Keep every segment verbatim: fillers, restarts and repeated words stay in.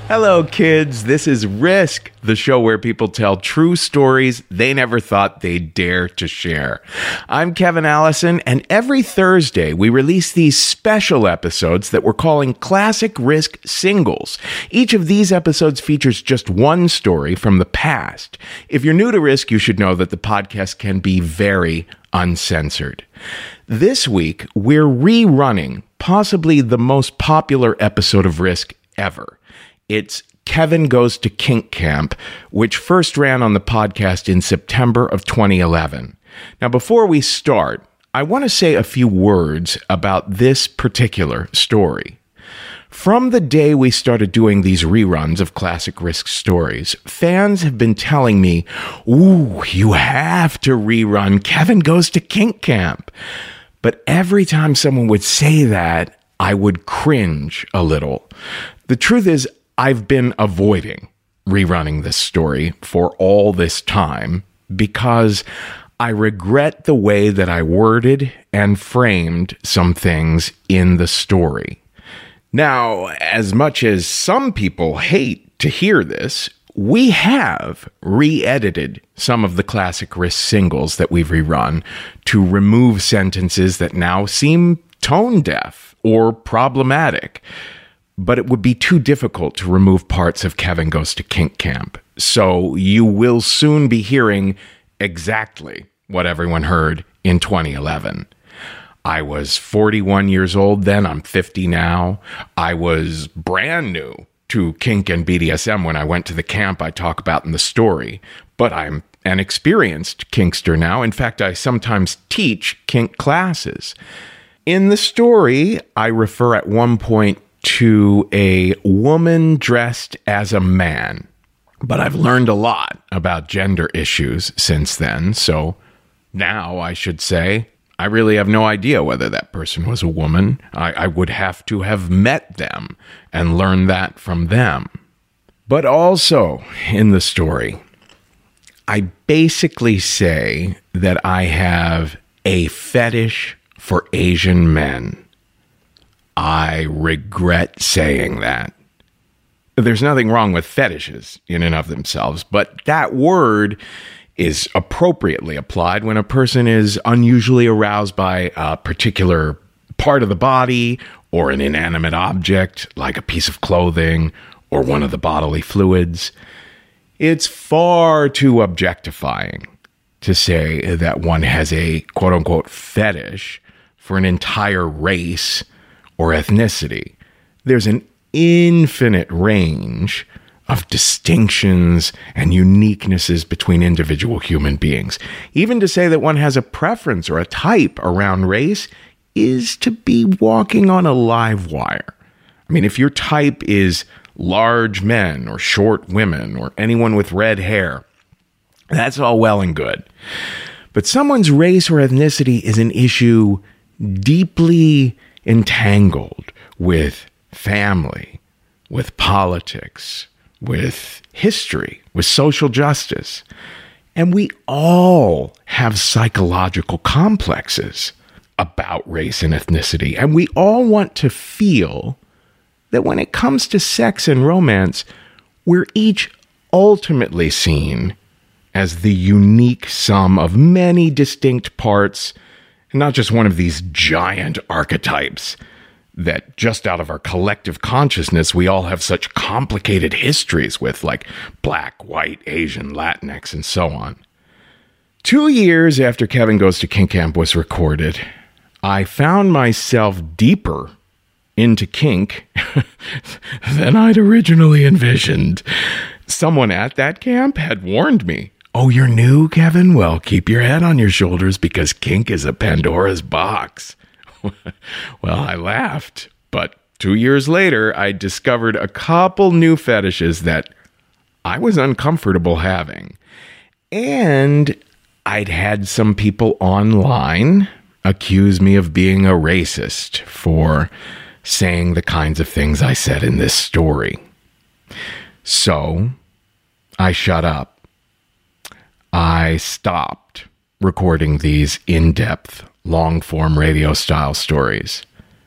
Hello, kids. This is Risk, the show where people tell true stories they never thought they'd dare to share. I'm Kevin Allison, and every Thursday we release these special episodes that we're calling Classic Risk Singles. Each of these episodes features just one story from the past. If you're new to Risk, you should know that the podcast can be very uncensored. This week, we're rerunning possibly the most popular episode of Risk ever. It's Kevin Goes to Kink Camp, which first ran on the podcast in September of twenty eleven. Now, before we start, I want to say a few words about this particular story. From the day we started doing these reruns of Classic Risk stories, fans have been telling me, ooh, you have to rerun Kevin Goes to Kink Camp. But every time someone would say that, I would cringe a little. The truth is, I've been avoiding rerunning this story for all this time because I regret the way that I worded and framed some things in the story. Now, as much as some people hate to hear this, we have re-edited some of the Classic Risk singles that we've rerun to remove sentences that now seem tone-deaf or problematic. But it would be too difficult to remove parts of Kevin Goes to Kink Camp. So you will soon be hearing exactly what everyone heard in twenty eleven. I was forty-one years old then. I'm fifty now. I was brand new to kink and B D S M when I went to the camp I talk about in the story. But I'm an experienced kinkster now. In fact, I sometimes teach kink classes. In the story, I refer at one point to a woman dressed as a man. But I've learned a lot about gender issues since then, so now I should say I really have no idea whether that person was a woman. I, I would have to have met them and learned that from them. But also in the story, I basically say that I have a fetish for Asian men. I regret saying that. There's nothing wrong with fetishes in and of themselves, but that word is appropriately applied when a person is unusually aroused by a particular part of the body or an inanimate object like a piece of clothing or one of the bodily fluids. It's far too objectifying to say that one has a quote-unquote fetish for an entire race or ethnicity. There's an infinite range of distinctions and uniquenesses between individual human beings. Even to say that one has a preference or a type around race is to be walking on a live wire. I mean, if your type is large men or short women or anyone with red hair, that's all well and good. But someone's race or ethnicity is an issue deeply entangled with family, with politics, with history, with social justice. And we all have psychological complexes about race and ethnicity. And we all want to feel that when it comes to sex and romance, we're each ultimately seen as the unique sum of many distinct parts, and not just one of these giant archetypes that just out of our collective consciousness, we all have such complicated histories with, like black, white, Asian, Latinx, and so on. Two years after Kevin Goes to Kink Camp was recorded, I found myself deeper into kink than I'd originally envisioned. Someone at that camp had warned me, "Oh, you're new, Kevin? Well, keep your head on your shoulders because kink is a Pandora's box." Well, I laughed, but two years later, I discovered a couple new fetishes that I was uncomfortable having. And I'd had some people online accuse me of being a racist for saying the kinds of things I said in this story. So I shut up. I stopped recording these in-depth, long-form radio-style stories.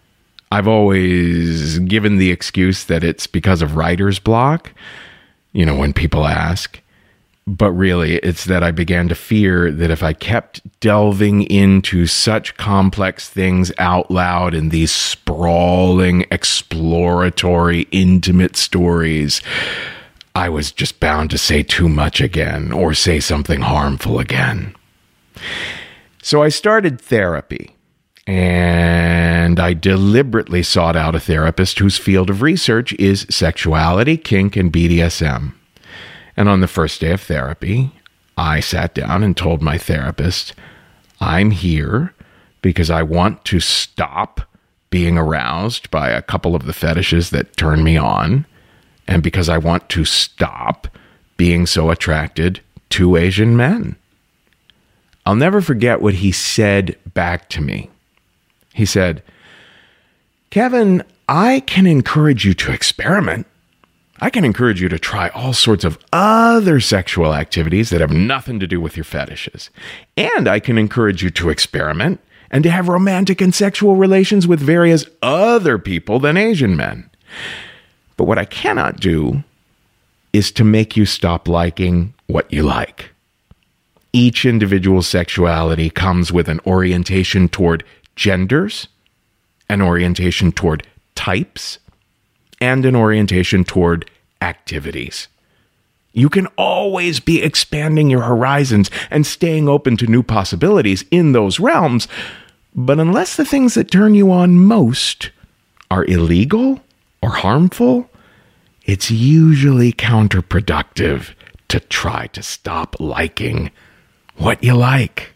I've always given the excuse that it's because of writer's block, you know, when people ask. But really, it's that I began to fear that if I kept delving into such complex things out loud in these sprawling, exploratory, intimate stories, I was just bound to say too much again or say something harmful again. So I started therapy. And I deliberately sought out a therapist whose field of research is sexuality, kink, and B D S M. And on the first day of therapy, I sat down and told my therapist, I'm here because I want to stop being aroused by a couple of the fetishes that turn me on, and because I want to stop being so attracted to Asian men. I'll never forget what he said back to me. He said, Kevin, I can encourage you to experiment. I can encourage you to try all sorts of other sexual activities that have nothing to do with your fetishes. And I can encourage you to experiment and to have romantic and sexual relations with various other people than Asian men. But what I cannot do is to make you stop liking what you like. Each individual's sexuality comes with an orientation toward genders, an orientation toward types, and an orientation toward activities. You can always be expanding your horizons and staying open to new possibilities in those realms, but unless the things that turn you on most are illegal or harmful, it's usually counterproductive to try to stop liking what you like.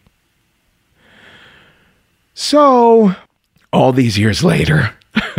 So, all these years later,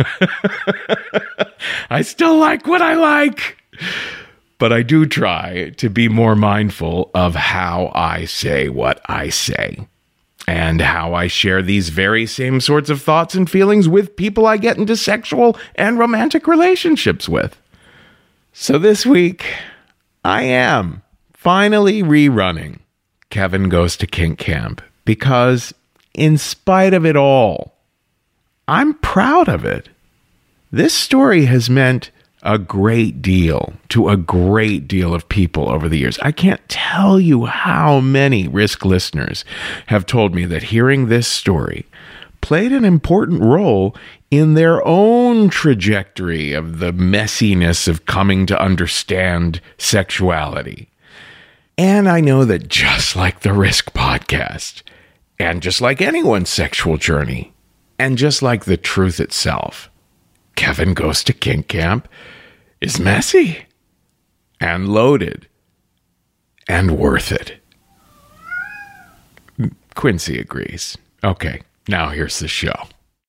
I still like what I like, but I do try to be more mindful of how I say what I say and how I share these very same sorts of thoughts and feelings with people I get into sexual and romantic relationships with. So this week, I am finally rerunning Kevin Goes to Kink Camp because, in spite of it all, I'm proud of it. This story has meant a great deal to a great deal of people over the years. I can't tell you how many Risk listeners have told me that hearing this story played an important role in their own trajectory of the messiness of coming to understand sexuality. And I know that just like the Risk podcast, and just like anyone's sexual journey, and just like the truth itself, Kevin Goes to Kink Camp is messy and loaded and worth it. Quincy agrees. Okay, now here's the show.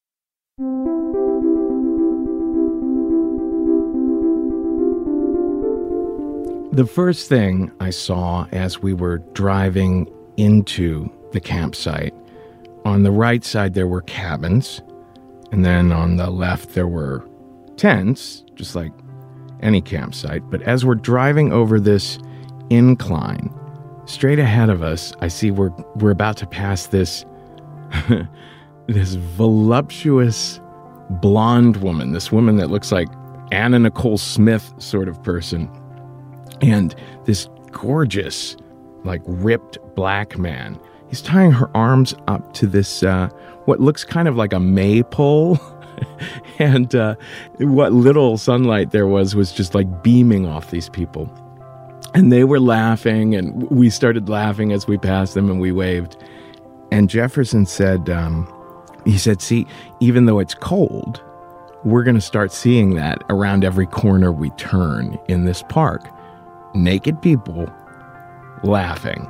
The first thing I saw as we were driving into the campsite, on the right side there were cabins, and then on the left there were tents, just like any campsite. But as we're driving over this incline, straight ahead of us, I see we're we're about to pass this this voluptuous blonde woman, this woman that looks like Anna Nicole Smith sort of person, and this gorgeous, like ripped black man. He's tying her arms up to this, uh, what looks kind of like a maypole. and uh, what little sunlight there was was just like beaming off these people. And they were laughing, and we started laughing as we passed them, and we waved. And Jefferson said, um, he said, see, even though it's cold, we're going to start seeing that around every corner we turn in this park. Naked people laughing.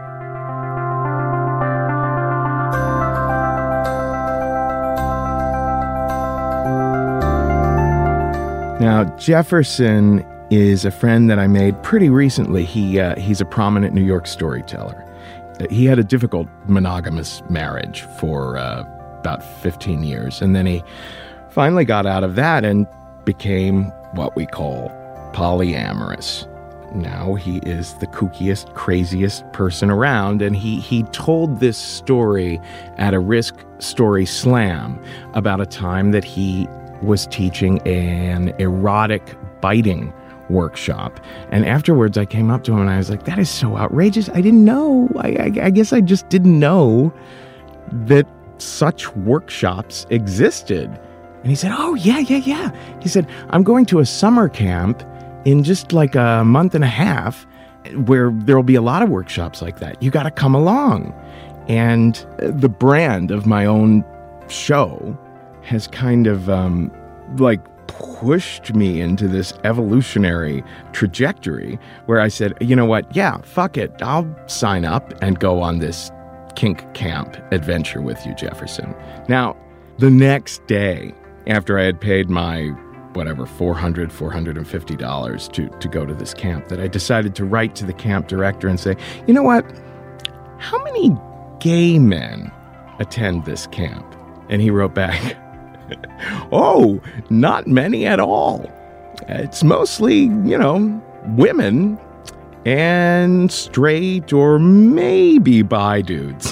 Now, Jefferson is a friend that I made pretty recently. He uh, he's a prominent New York storyteller. He had a difficult monogamous marriage for uh, about fifteen years, and then he finally got out of that and became what we call polyamorous. now he is the kookiest, craziest person around. And he, he told this story at a Risk Story Slam about a time that he was teaching an erotic biting workshop. And afterwards I came up to him and I was like, that is so outrageous. I didn't know. I, I, I guess I just didn't know that such workshops existed. And he said, oh, yeah, yeah, yeah. He said, I'm going to a summer camp in just like a month and a half where there'll be a lot of workshops like that. You got to come along. And the brand of my own show has kind of um, like pushed me into this evolutionary trajectory where I said, you know what? Yeah, fuck it. I'll sign up and go on this kink camp adventure with you, Jefferson. Now, the next day after I had paid my whatever, four hundred dollars, four hundred fifty dollars to, to go to this camp, that I decided to write to the camp director and say, you know what? How many gay men attend this camp? And he wrote back, oh, not many at all. It's mostly, you know, women and straight or maybe bi dudes.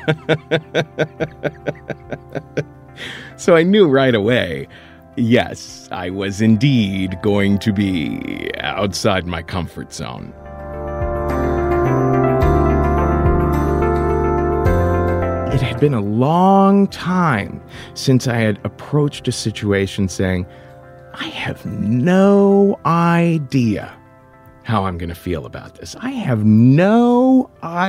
So I knew right away, yes, I was indeed going to be outside my comfort zone. It had been a long time since I had approached a situation saying, I have no idea how I'm going to feel about this. I have no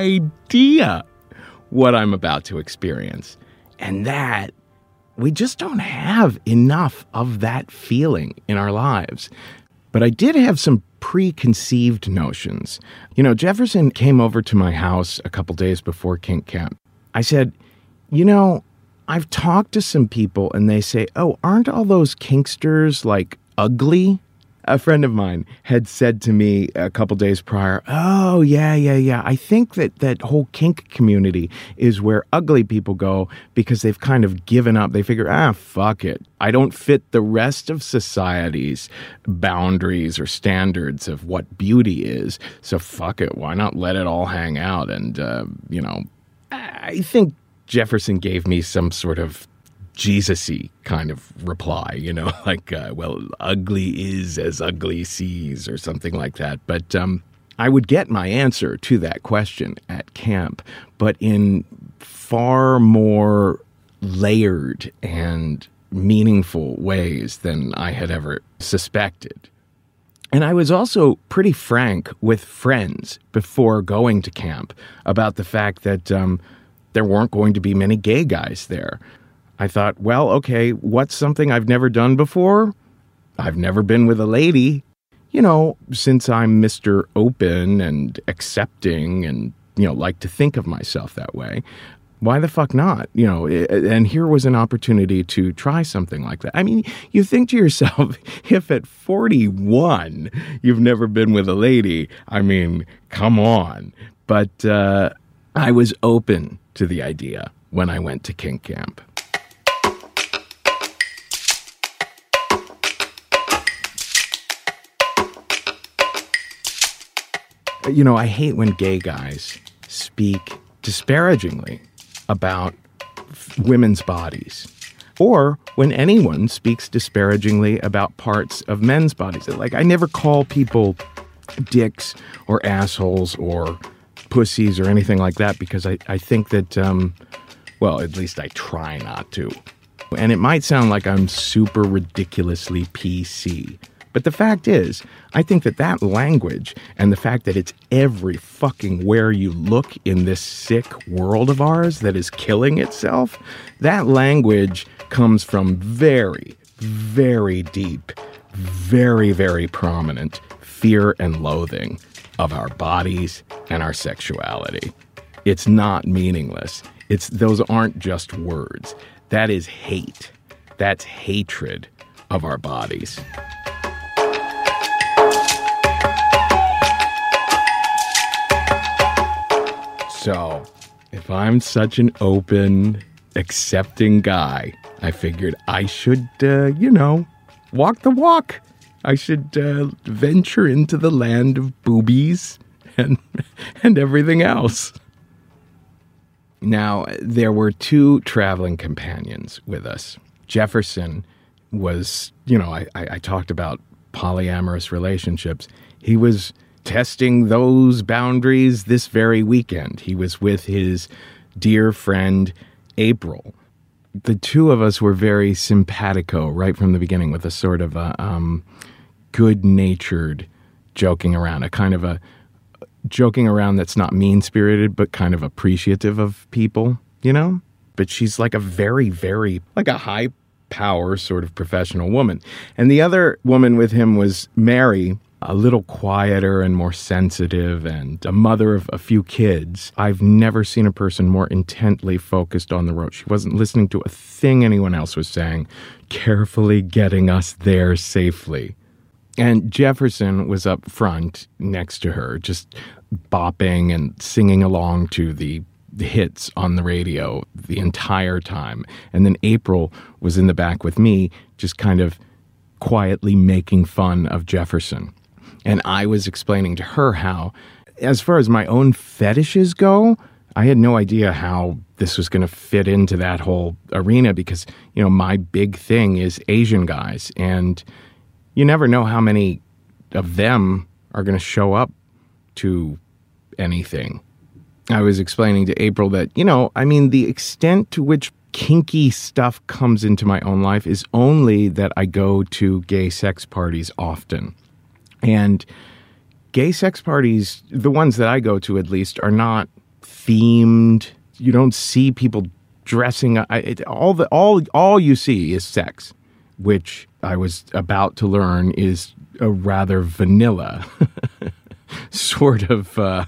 idea what I'm about to experience. And that, we just don't have enough of that feeling in our lives. But I did have some preconceived notions. You know, Jefferson came over to my house a couple days before Kink Camp. I said, you know, I've talked to some people and they say, oh, aren't all those kinksters like ugly? A friend of mine had said to me a couple days prior, oh, yeah, yeah, yeah. I think that that whole kink community is where ugly people go because they've kind of given up. They figure, ah, fuck it. I don't fit the rest of society's boundaries or standards of what beauty is. So fuck it. Why not let it all hang out? And, uh, you know, I think Jefferson gave me some sort of Jesus-y kind of reply, you know, like, uh, well, ugly is as ugly sees or something like that. But um, I would get my answer to that question at camp, but in far more layered and meaningful ways than I had ever suspected. And I was also pretty frank with friends before going to camp about the fact that um, there weren't going to be many gay guys there. I thought, well, okay, what's something I've never done before? I've never been with a lady. You know, since I'm Mister Open and accepting and, you know, like to think of myself that way, why the fuck not? You know, and here was an opportunity to try something like that. I mean, you think to yourself, if at forty-one you've never been with a lady, I mean, come on. But uh, I was open to the idea when I went to Kink Camp. You know, I hate when gay guys speak disparagingly about f- women's bodies, or when anyone speaks disparagingly about parts of men's bodies. Like, I never call people dicks or assholes or pussies or anything like that because I, I think that, um, well, at least I try not to. And it might sound like I'm super ridiculously P C. But the fact is, I think that that language and the fact that it's every fucking where you look in this sick world of ours that is killing itself, that language comes from very, very deep, very, very prominent fear and loathing of our bodies and our sexuality. It's not meaningless. It's those aren't just words. That is hate. That's hatred of our bodies. So, if I'm such an open, accepting guy, I figured I should, uh, you know, walk the walk I should uh, venture into the land of boobies and and everything else. Now, there were two traveling companions with us. Jefferson was, you know, I, I, I talked about polyamorous relationships. He was testing those boundaries this very weekend. He was with his dear friend, April. The two of us were very simpatico right from the beginning, with a sort of a um, good-natured joking around, a kind of a joking around that's not mean-spirited, but kind of appreciative of people, you know? But she's like a very, very, like a high-power sort of professional woman. And the other woman with him was Mary, a little quieter and more sensitive, and a mother of a few kids. I've never seen a person more intently focused on the road. She wasn't listening to a thing anyone else was saying, carefully getting us there safely. And Jefferson was up front next to her, just bopping and singing along to the hits on the radio the entire time. And then April was in the back with me, just kind of quietly making fun of Jefferson. And I was explaining to her how, as far as my own fetishes go, I had no idea how this was going to fit into that whole arena because, you know, my big thing is Asian guys. And you never know how many of them are going to show up to anything. I was explaining to April that, you know, I mean, the extent to which kinky stuff comes into my own life is only that I go to gay sex parties often. And gay sex parties, the ones that I go to at least, are not themed. You don't see people dressing. I, it, all the all all you see is sex, which I was about to learn is a rather vanilla sort of uh,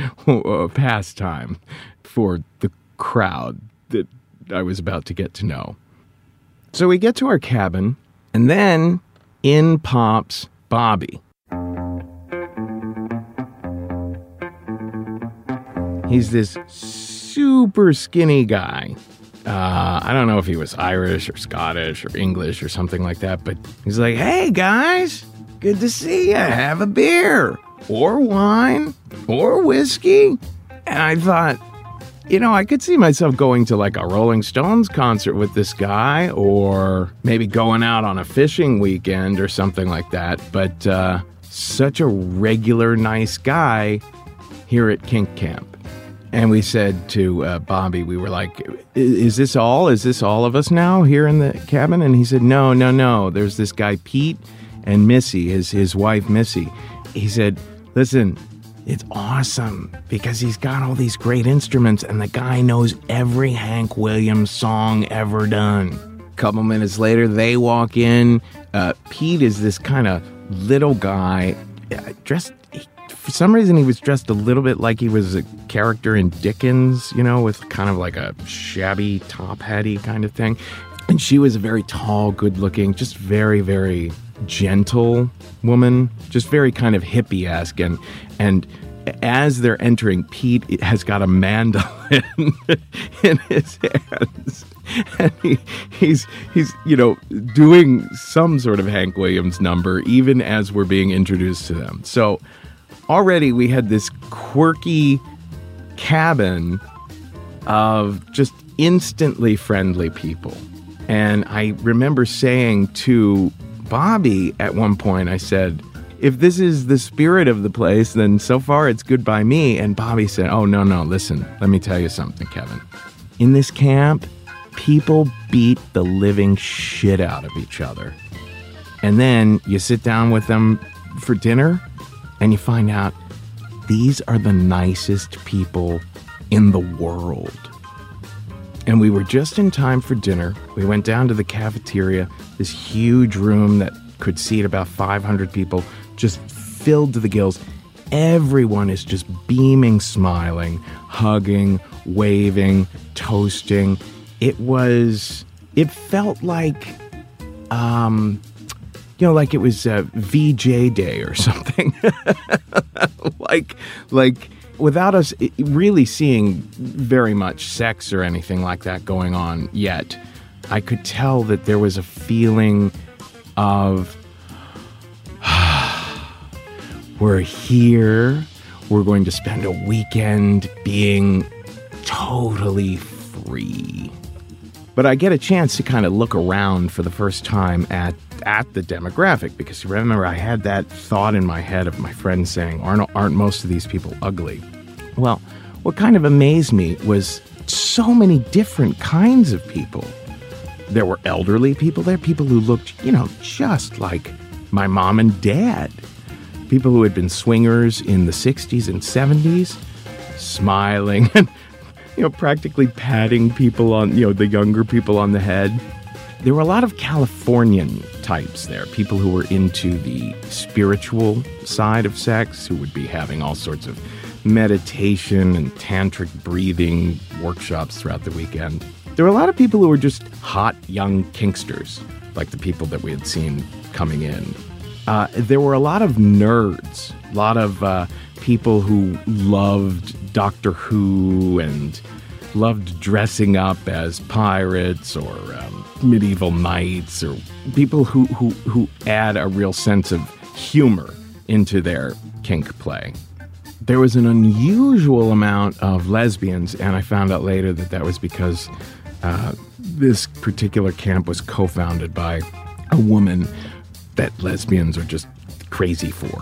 pastime for the crowd that I was about to get to know. So we get to our cabin, and then in pops Bobby. He's this super skinny guy. Uh, I don't know if he was Irish or Scottish or English or something like that, but he's like, hey guys, good to see ya. Have a beer or wine or whiskey. And I thought, you know, I could see myself going to like a Rolling Stones concert with this guy, or maybe going out on a fishing weekend or something like that. But uh, such a regular, nice guy here at Kink Camp. And we said to uh, Bobby, we were like, is this all? Is this all of us now here in the cabin? And he said, no, no, no. There's this guy, Pete, and Missy, his, his wife, Missy. He said, listen, it's awesome because he's got all these great instruments and the guy knows every Hank Williams song ever done. A couple minutes later, they walk in. Uh, Pete is this kind of little guy, uh, dressed... For some reason, he was dressed a little bit like he was a character in Dickens, you know, with kind of like a shabby top hatty kind of thing. And she was a very tall, good-looking, just very, very gentle woman, just very kind of hippie-esque. And, and as they're entering, Pete has got a mandolin in his hands. And he, he's, he's, you know, doing some sort of Hank Williams number, even as we're being introduced to them. So already we had this quirky cabin of just instantly friendly people. And I remember saying to Bobby at one point, I said, if this is the spirit of the place, then so far it's good by me. And Bobby said, oh, no, no, listen, let me tell you something, Kevin. In this camp, people beat the living shit out of each other. And then you sit down with them for dinner, and you find out these are the nicest people in the world. And we were just in time for dinner. We went down to the cafeteria, this huge room that could seat about five hundred people, just filled to the gills. Everyone is just beaming, smiling, hugging, waving, toasting. It was, it felt like, um... you know, like it was uh, V J Day or something. like, like without us really seeing very much sex or anything like that going on yet, I could tell that there was a feeling of We're here. We're going to spend a weekend being totally free. But I get a chance to kind of look around for the first time at, at the demographic, because remember, I had that thought in my head of my friend saying, aren't, aren't most of these people ugly? Well, what kind of amazed me was so many different kinds of people. There were elderly people there, people who looked, you know, just like my mom and dad. People who had been swingers in the sixties and seventies, smiling and, you know, practically patting people on, you know, the younger people on the head. There were a lot of Californian types there, people who were into the spiritual side of sex, who would be having all sorts of meditation and tantric breathing workshops throughout the weekend. There were a lot of people who were just hot young kinksters, like the people that we had seen coming in. Uh, there were a lot of nerds, a lot of uh, people who loved Doctor Who and loved dressing up as pirates or um, medieval knights, or people who, who, who add a real sense of humor into their kink play. There was an unusual amount of lesbians, and I found out later that that was because uh, this particular camp was co-founded by a woman that lesbians are just crazy for.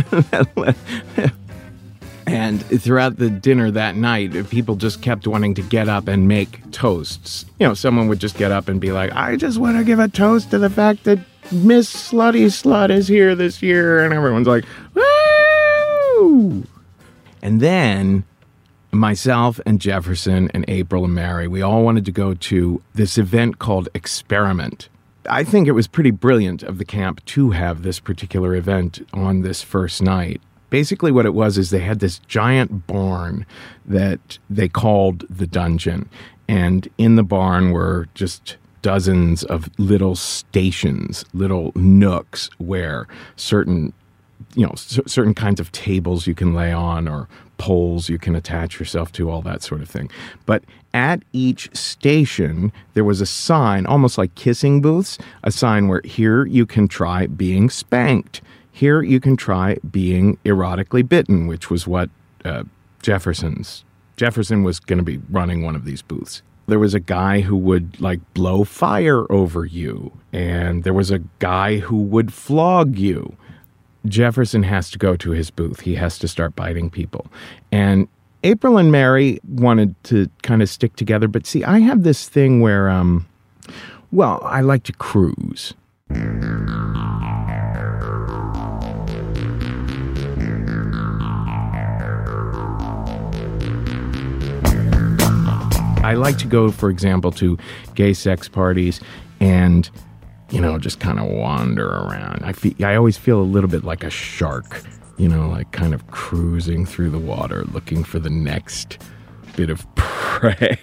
And throughout the dinner that night, people just kept wanting to get up and make toasts. You know, someone would just get up and be like, I just want to give a toast to the fact that Miss Slutty Slut is here this year. And everyone's like, woo! And then myself and Jefferson and April and Mary, we all wanted to go to this event called Experiment. I think it was pretty brilliant of the camp to have this particular event on this first night. Basically what it was is they had this giant barn that they called the dungeon. And in the barn were just dozens of little stations, little nooks where certain, you know, c- certain kinds of tables you can lay on or poles you can attach yourself to, all that sort of thing. But at each station, there was a sign, almost like kissing booths, a sign where here you can try being spanked. Here you can try being erotically bitten, which was what uh, Jefferson's. Jefferson was going to be running one of these booths. There was a guy who would, like, blow fire over you, and there was a guy who would flog you. Jefferson has to go to his booth. He has to start biting people. And April and Mary wanted to kind of stick together. But see, I have this thing where, um, well, I like to cruise. I like to go, for example, to gay sex parties and, you know, just kind of wander around. I feel, I always feel a little bit like a shark, you know, like kind of cruising through the water, looking for the next bit of prey.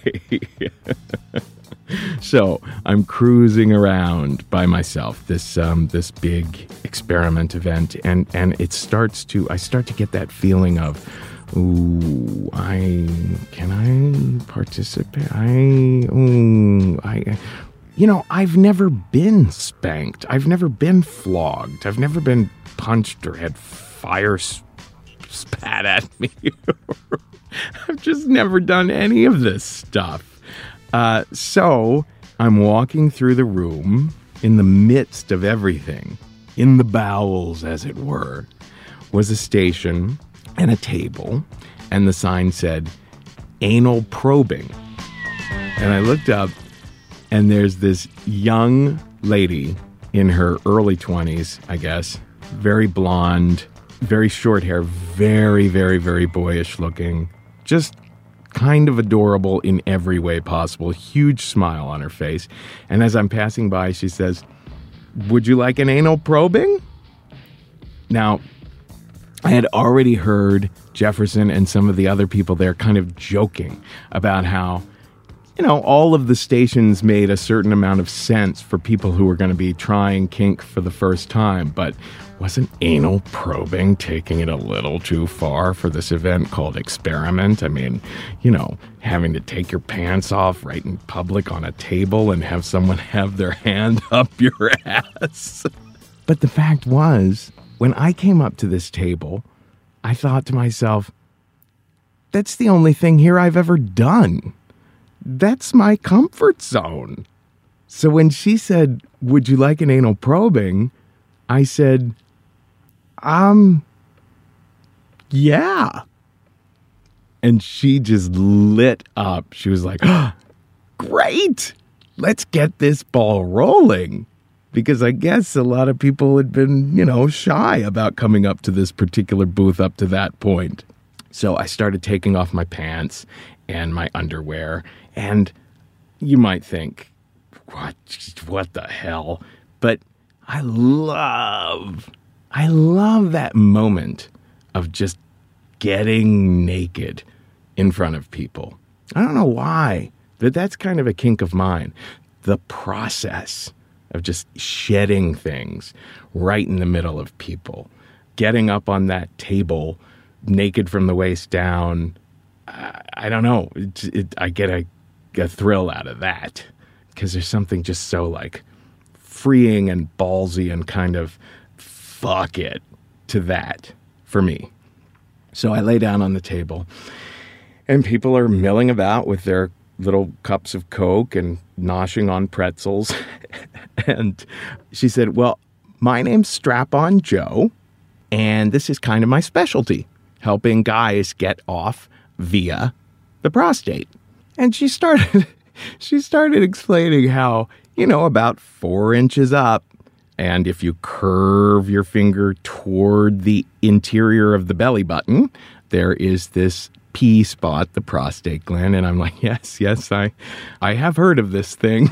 So I'm cruising around by myself, this um, this big experiment event, and, and it starts to, I start to get that feeling of, ooh, I, can I participate? I, ooh, I, you know, I've never been spanked. I've never been flogged. I've never been punched or had fire spat at me. I've just never done any of this stuff. Uh, so I'm walking through the room in the midst of everything, in the bowels, as it were, was a station and a table, and the sign said, anal probing. And I looked up, and there's this young lady in her early twenties, I guess, very blonde, very short hair, very, very, very boyish looking, just kind of adorable in every way possible, huge smile on her face. And as I'm passing by, she says, would you like an anal probing? Now, I had already heard Jefferson and some of the other people there kind of joking about how, you know, all of the stations made a certain amount of sense for people who were going to be trying kink for the first time, but wasn't anal probing taking it a little too far for this event called Experiment? I mean, you know, having to take your pants off right in public on a table and have someone have their hand up your ass. But the fact was, when I came up to this table, I thought to myself, that's the only thing here I've ever done. That's my comfort zone. So when she said, would you like an anal probing? I said, um, yeah. And she just lit up. She was like, oh, great. Let's get this ball rolling. Because I guess a lot of people had been, you know, shy about coming up to this particular booth up to that point. So I started taking off my pants and my underwear. And you might think, what, what the hell? But I love, I love that moment of just getting naked in front of people. I don't know why, but that's kind of a kink of mine. The process of just shedding things right in the middle of people. Getting up on that table, naked from the waist down. I, I don't know. It, it, I get a, a thrill out of that because there's something just so like freeing and ballsy and kind of fuck it to that for me. So I lay down on the table and people are milling about with their little cups of Coke and noshing on pretzels. And she said, well, my name's Strap-On Joe, and this is kind of my specialty, helping guys get off via the prostate. And she started, she started explaining how, you know, about four inches up, and if you curve your finger toward the interior of the belly button, there is this P spot, the prostate gland. And I'm like, yes, yes, I, I have heard of this thing.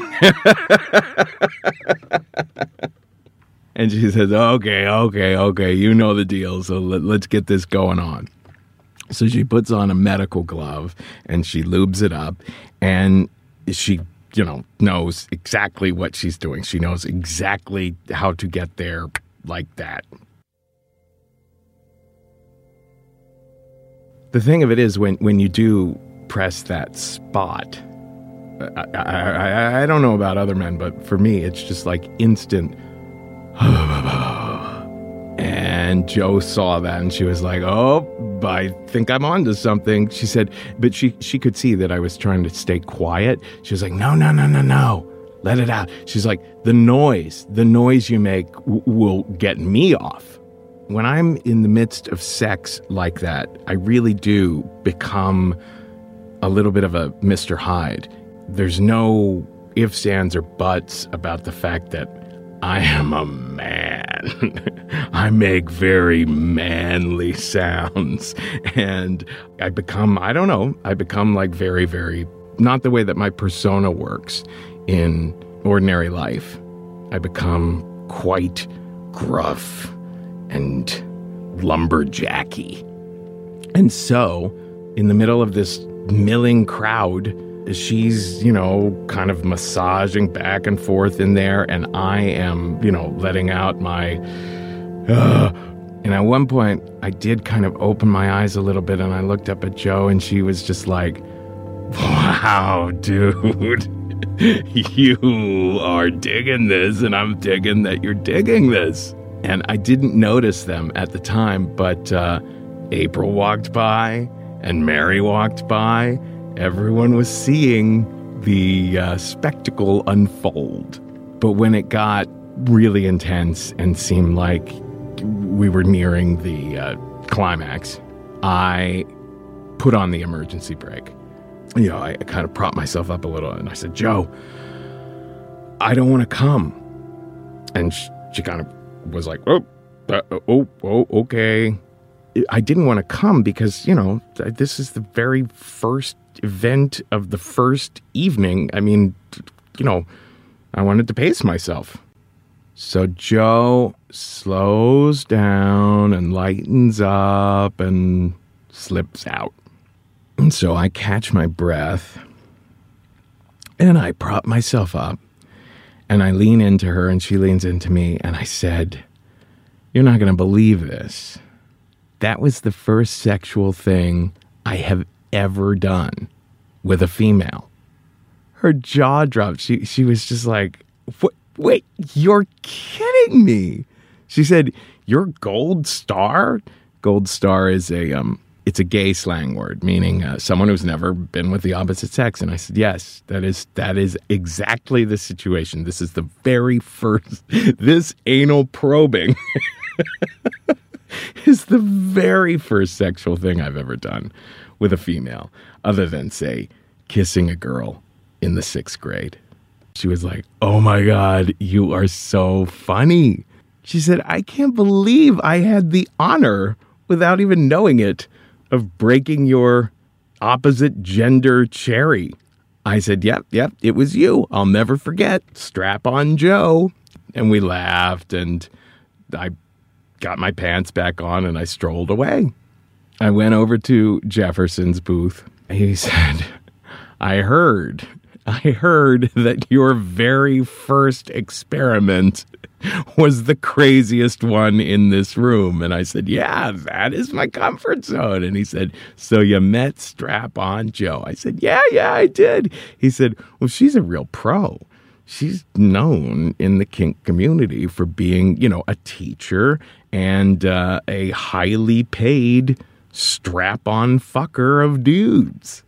And she says, okay, okay, okay, you know the deal. So let, let's get this going on. So she puts on a medical glove and she lubes it up and she, you know, knows exactly what she's doing. She knows exactly how to get there like that. The thing of it is, when, when you do press that spot, I, I, I, I don't know about other men, but for me, it's just like instant. And Joe saw that and she was like, oh, I think I'm onto something. She said, but she, she could see that I was trying to stay quiet. She was like, no, no, no, no, no. Let it out. She's like, the noise, the noise you make w- will get me off. When I'm in the midst of sex like that, I really do become a little bit of a Mister Hyde. There's no ifs, ands, or buts about the fact that I am a man. I make very manly sounds. And I become, I don't know, I become like very, very, not the way that my persona works in ordinary life. I become quite gruff and lumberjacky. And so, in the middle of this milling crowd, she's, you know, kind of massaging back and forth in there, and I am, you know, letting out my, uh, and at one point, I did kind of open my eyes a little bit, and I looked up at Joe, and she was just like, wow, dude, you are digging this, and I'm digging that you're digging this. And I didn't notice them at the time, but uh, April walked by and Mary walked by. Everyone was seeing the uh, spectacle unfold. But when it got really intense and seemed like we were nearing the uh, climax, I put on the emergency brake. You know, I, I kind of propped myself up a little and I said, Joe, I don't want to come. And she, she kind of was like, oh, uh, oh, oh, okay. I didn't want to come because, you know, this is the very first event of the first evening. I mean, you know, I wanted to pace myself. So Joe slows down and lightens up and slips out. And so I catch my breath and I prop myself up. And I lean into her and she leans into me and I said, you're not going to believe this. That was the first sexual thing I have ever done with a female. Her jaw dropped. She she was just like, what? Wait, you're kidding me. She said, You're Gold Star? Gold Star is a, um, it's a gay slang word, meaning uh, someone who's never been with the opposite sex. And I said, yes, that is, that is exactly the situation. This is the very first, this anal probing is the very first sexual thing I've ever done with a female, other than, say, kissing a girl in the sixth grade. She was like, oh my God, you are so funny. She said, I can't believe I had the honor, without even knowing it, of breaking your opposite gender cherry. I said, yep, yep, it was you. I'll never forget. Strap on Joe. And we laughed, and I got my pants back on, and I strolled away. I went over to Jefferson's booth. He said, I heard, I heard that your very first experiment was the craziest one in this room. And I said, yeah, that is my comfort zone. And he said, so you met Strap-on Joe? I said, yeah, yeah, I did. He said, well, she's a real pro. She's known in the kink community for being, you know, a teacher and uh, a highly paid strap-on fucker of dudes.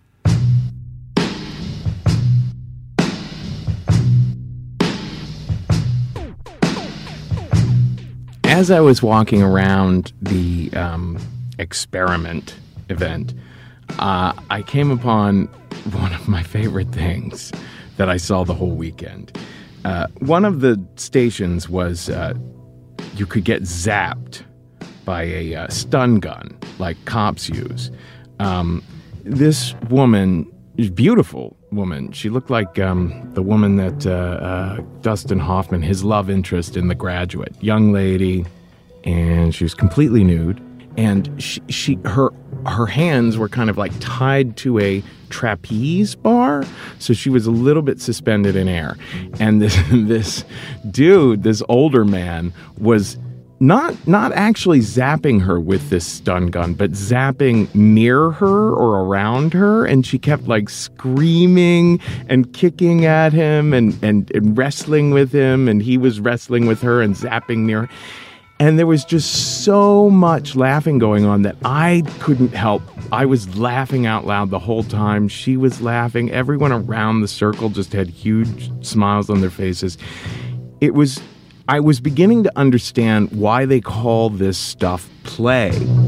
As I was walking around the um, experiment event, uh, I came upon one of my favorite things that I saw the whole weekend. Uh, one of the stations was uh, you could get zapped by a uh, stun gun like cops use. Um, this woman, beautiful woman, she looked like um, the woman that uh, uh, Dustin Hoffman, his love interest in The Graduate, young lady, and she was completely nude. And she, she, her, her hands were kind of like tied to a trapeze bar, so she was a little bit suspended in air. And this, this dude, this older man, was not not actually zapping her with this stun gun, but zapping near her or around her, and she kept like screaming and kicking at him and, and, and wrestling with him, and he was wrestling with her and zapping near her. And there was just so much laughing going on that I couldn't help. I was laughing out loud the whole time. She was laughing. Everyone around the circle just had huge smiles on their faces. It was, I was beginning to understand why they call this stuff play.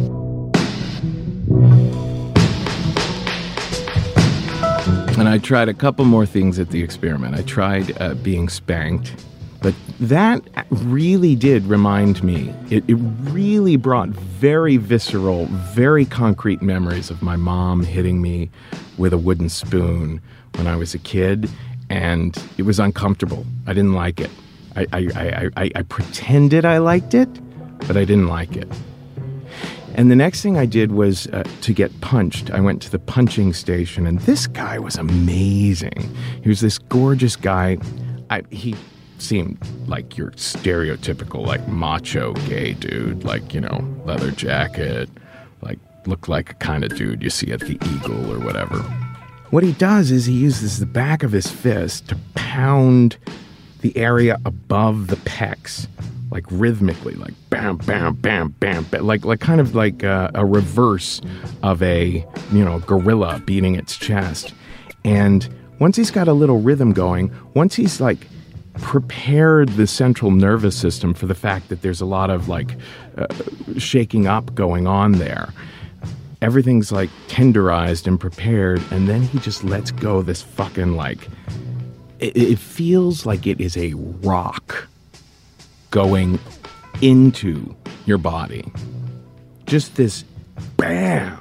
And I tried a couple more things at the experiment. I tried uh, being spanked. But that really did remind me, it, it really brought very visceral, very concrete memories of my mom hitting me with a wooden spoon when I was a kid, and it was uncomfortable. I didn't like it. I, I, I, I, I pretended I liked it, but I didn't like it. And the next thing I did was uh, to get punched. I went to the punching station, and this guy was amazing. He was this gorgeous guy. I, he... seemed like your stereotypical, like, macho gay dude, like, you know, leather jacket, like, looked like a kind of dude you see at the Eagle or whatever. What he does is he uses the back of his fist to pound the area above the pecs, like, rhythmically, like, bam, bam, bam, bam, bam, like, like kind of like a, a reverse of a, you know, gorilla beating its chest. And once he's got a little rhythm going, once he's, like, prepared the central nervous system for the fact that there's a lot of like uh, shaking up going on there. Everything's like tenderized and prepared, and then he just lets go this fucking like, it, it feels like it is a rock going into your body. Just this bam.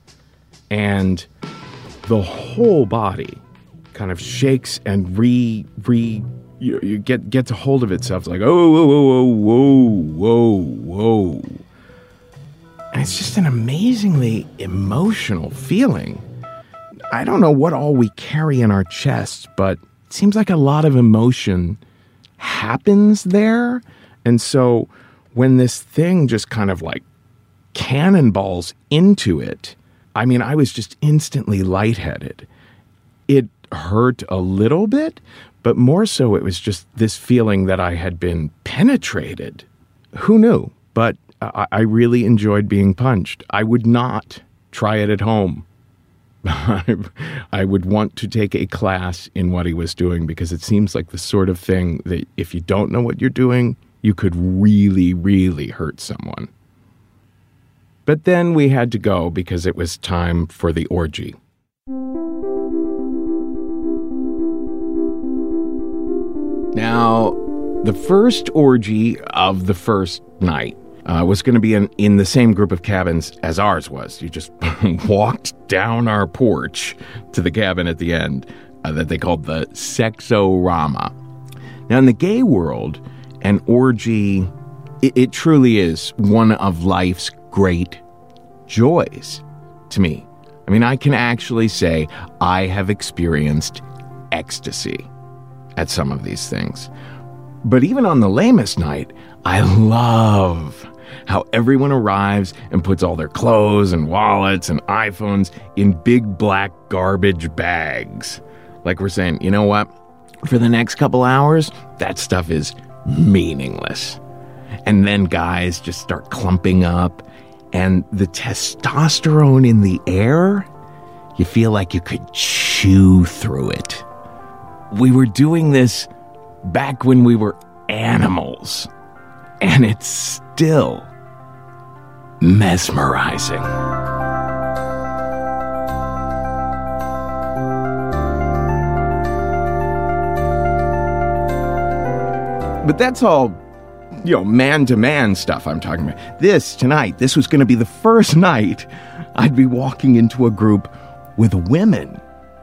And the whole body kind of shakes and re, re, You, you get gets a hold of itself. It's like, oh, whoa, whoa, whoa, whoa, whoa. And it's just an amazingly emotional feeling. I don't know what all we carry in our chests, but it seems like a lot of emotion happens there. And so when this thing just kind of like cannonballs into it, I mean, I was just instantly lightheaded. It hurt a little bit, but more so, it was just this feeling that I had been penetrated. Who knew? but I, I really enjoyed being punched. I would not try it at home. I would want to take a class in what he was doing, because it seems like the sort of thing that if you don't know what you're doing, you could really, really hurt someone. But then we had to go because it was time for the orgy. Now, the first orgy of the first night uh, was going to be in, in the same group of cabins as ours was. You just walked down our porch to the cabin at the end uh, that they called the Sexorama. Now, in the gay world, an orgy, it, it truly is one of life's great joys to me. I mean, I can actually say I have experienced ecstasy at some of these things. But even on the lamest night, I love how everyone arrives and puts all their clothes and wallets and iPhones in big black garbage bags. Like we're saying, you know what? For the next couple hours, that stuff is meaningless. And then guys just start clumping up, and the testosterone in the air, you feel like you could chew through it. We were doing this back when we were animals, and it's still mesmerizing. But that's all, you know, man-to-man stuff I'm talking about. This, tonight, this was going to be the first night I'd be walking into a group with women.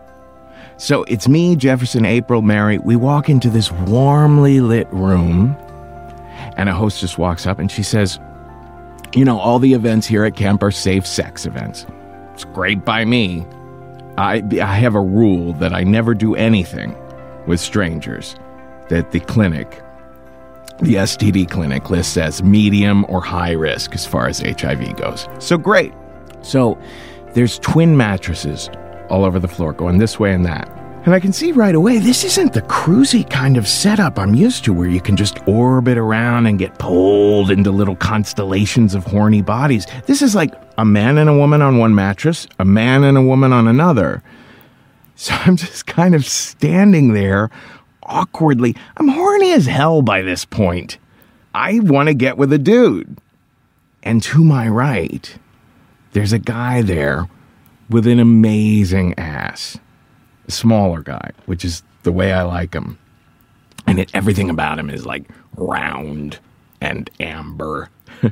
So it's me, Jefferson, April, Mary. We walk into this warmly lit room, and a hostess walks up and she says, you know, all the events here at camp are safe sex events. It's great by me. I, I have a rule that I never do anything with strangers that the clinic, the S T D clinic, lists as medium or high risk as far as H I V goes. So great. So there's twin mattresses all over the floor, going this way and that. And I can see right away, this isn't the cruisy kind of setup I'm used to, where you can just orbit around and get pulled into little constellations of horny bodies. This is like a man and a woman on one mattress, a man and a woman on another. So I'm just kind of standing there awkwardly. I'm horny as hell by this point. I want to get with a dude. And to my right, there's a guy there with an amazing ass. A smaller guy, which is the way I like him. And it, everything about him is like round and amber.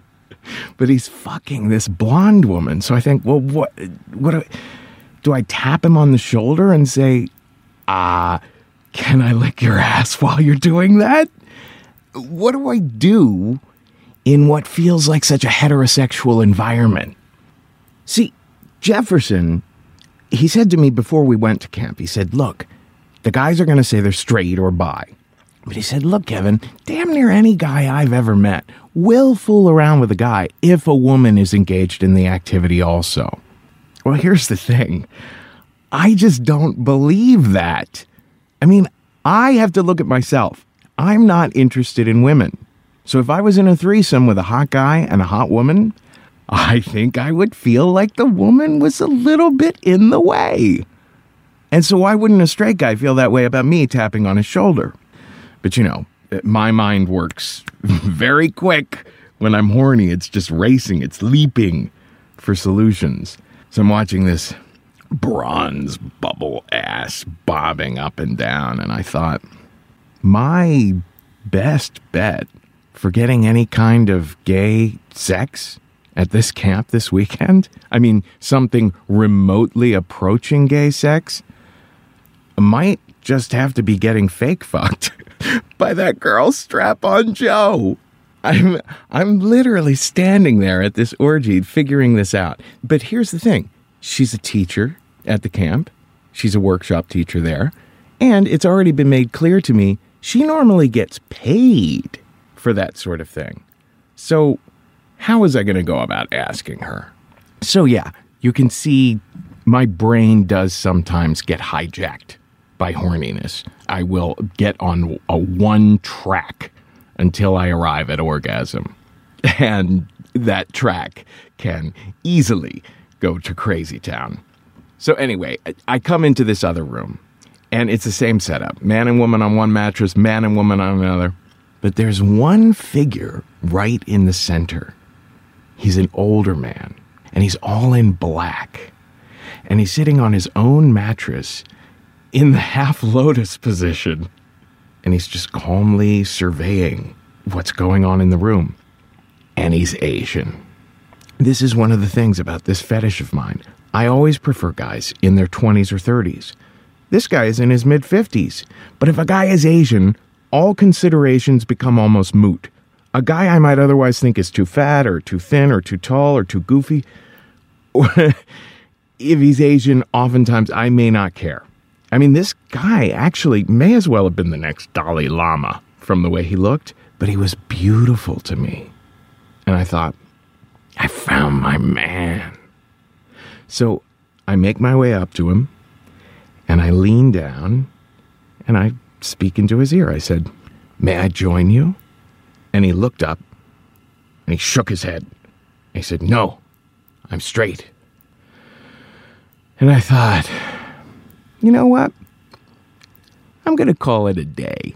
But he's fucking this blonde woman. So I think, well, what, what do I, do I tap him on the shoulder and say, ah, uh, can I lick your ass while you're doing that? What do I do in what feels like such a heterosexual environment? See, Jefferson, he said to me before we went to camp, he said, look, the guys are going to say they're straight or bi. But he said, look, Kevin, damn near any guy I've ever met will fool around with a guy if a woman is engaged in the activity also. Well, here's the thing. I just don't believe that. I mean, I have to look at myself. I'm not interested in women. So if I was in a threesome with a hot guy and a hot woman, I think I would feel like the woman was a little bit in the way. And so why wouldn't a straight guy feel that way about me tapping on his shoulder? But you know, my mind works very quick when I'm horny. It's just racing. It's leaping for solutions. So I'm watching this bronze bubble ass bobbing up and down, and I thought, my best bet for getting any kind of gay sex at this camp this weekend, I mean, something remotely approaching gay sex, might just have to be getting fake fucked by that girl Strap-on Joe. I'm I'm literally standing there at this orgy figuring this out. But here's the thing. She's a teacher at the camp. She's a workshop teacher there. And it's already been made clear to me she normally gets paid for that sort of thing. So how was I going to go about asking her? So yeah, you can see my brain does sometimes get hijacked by horniness. I will get on a one track until I arrive at orgasm. And that track can easily go to Crazy Town. So anyway, I come into this other room, and it's the same setup. Man and woman on one mattress, man and woman on another. But there's one figure right in the center. He's an older man, and he's all in black. And he's sitting on his own mattress in the half lotus position. And he's just calmly surveying what's going on in the room. And he's Asian. This is one of the things about this fetish of mine. I always prefer guys in their twenties or thirties. This guy is in his mid-fifties. But if a guy is Asian, all considerations become almost moot. A guy I might otherwise think is too fat or too thin or too tall or too goofy, if he's Asian, oftentimes I may not care. I mean, this guy actually may as well have been the next Dalai Lama from the way he looked, but he was beautiful to me. And I thought, I found my man. So I make my way up to him, and I lean down, and I speak into his ear. I said, "May I join you?" And he looked up, and he shook his head. He said, "No, I'm straight." And I thought, you know what? I'm going to call it a day.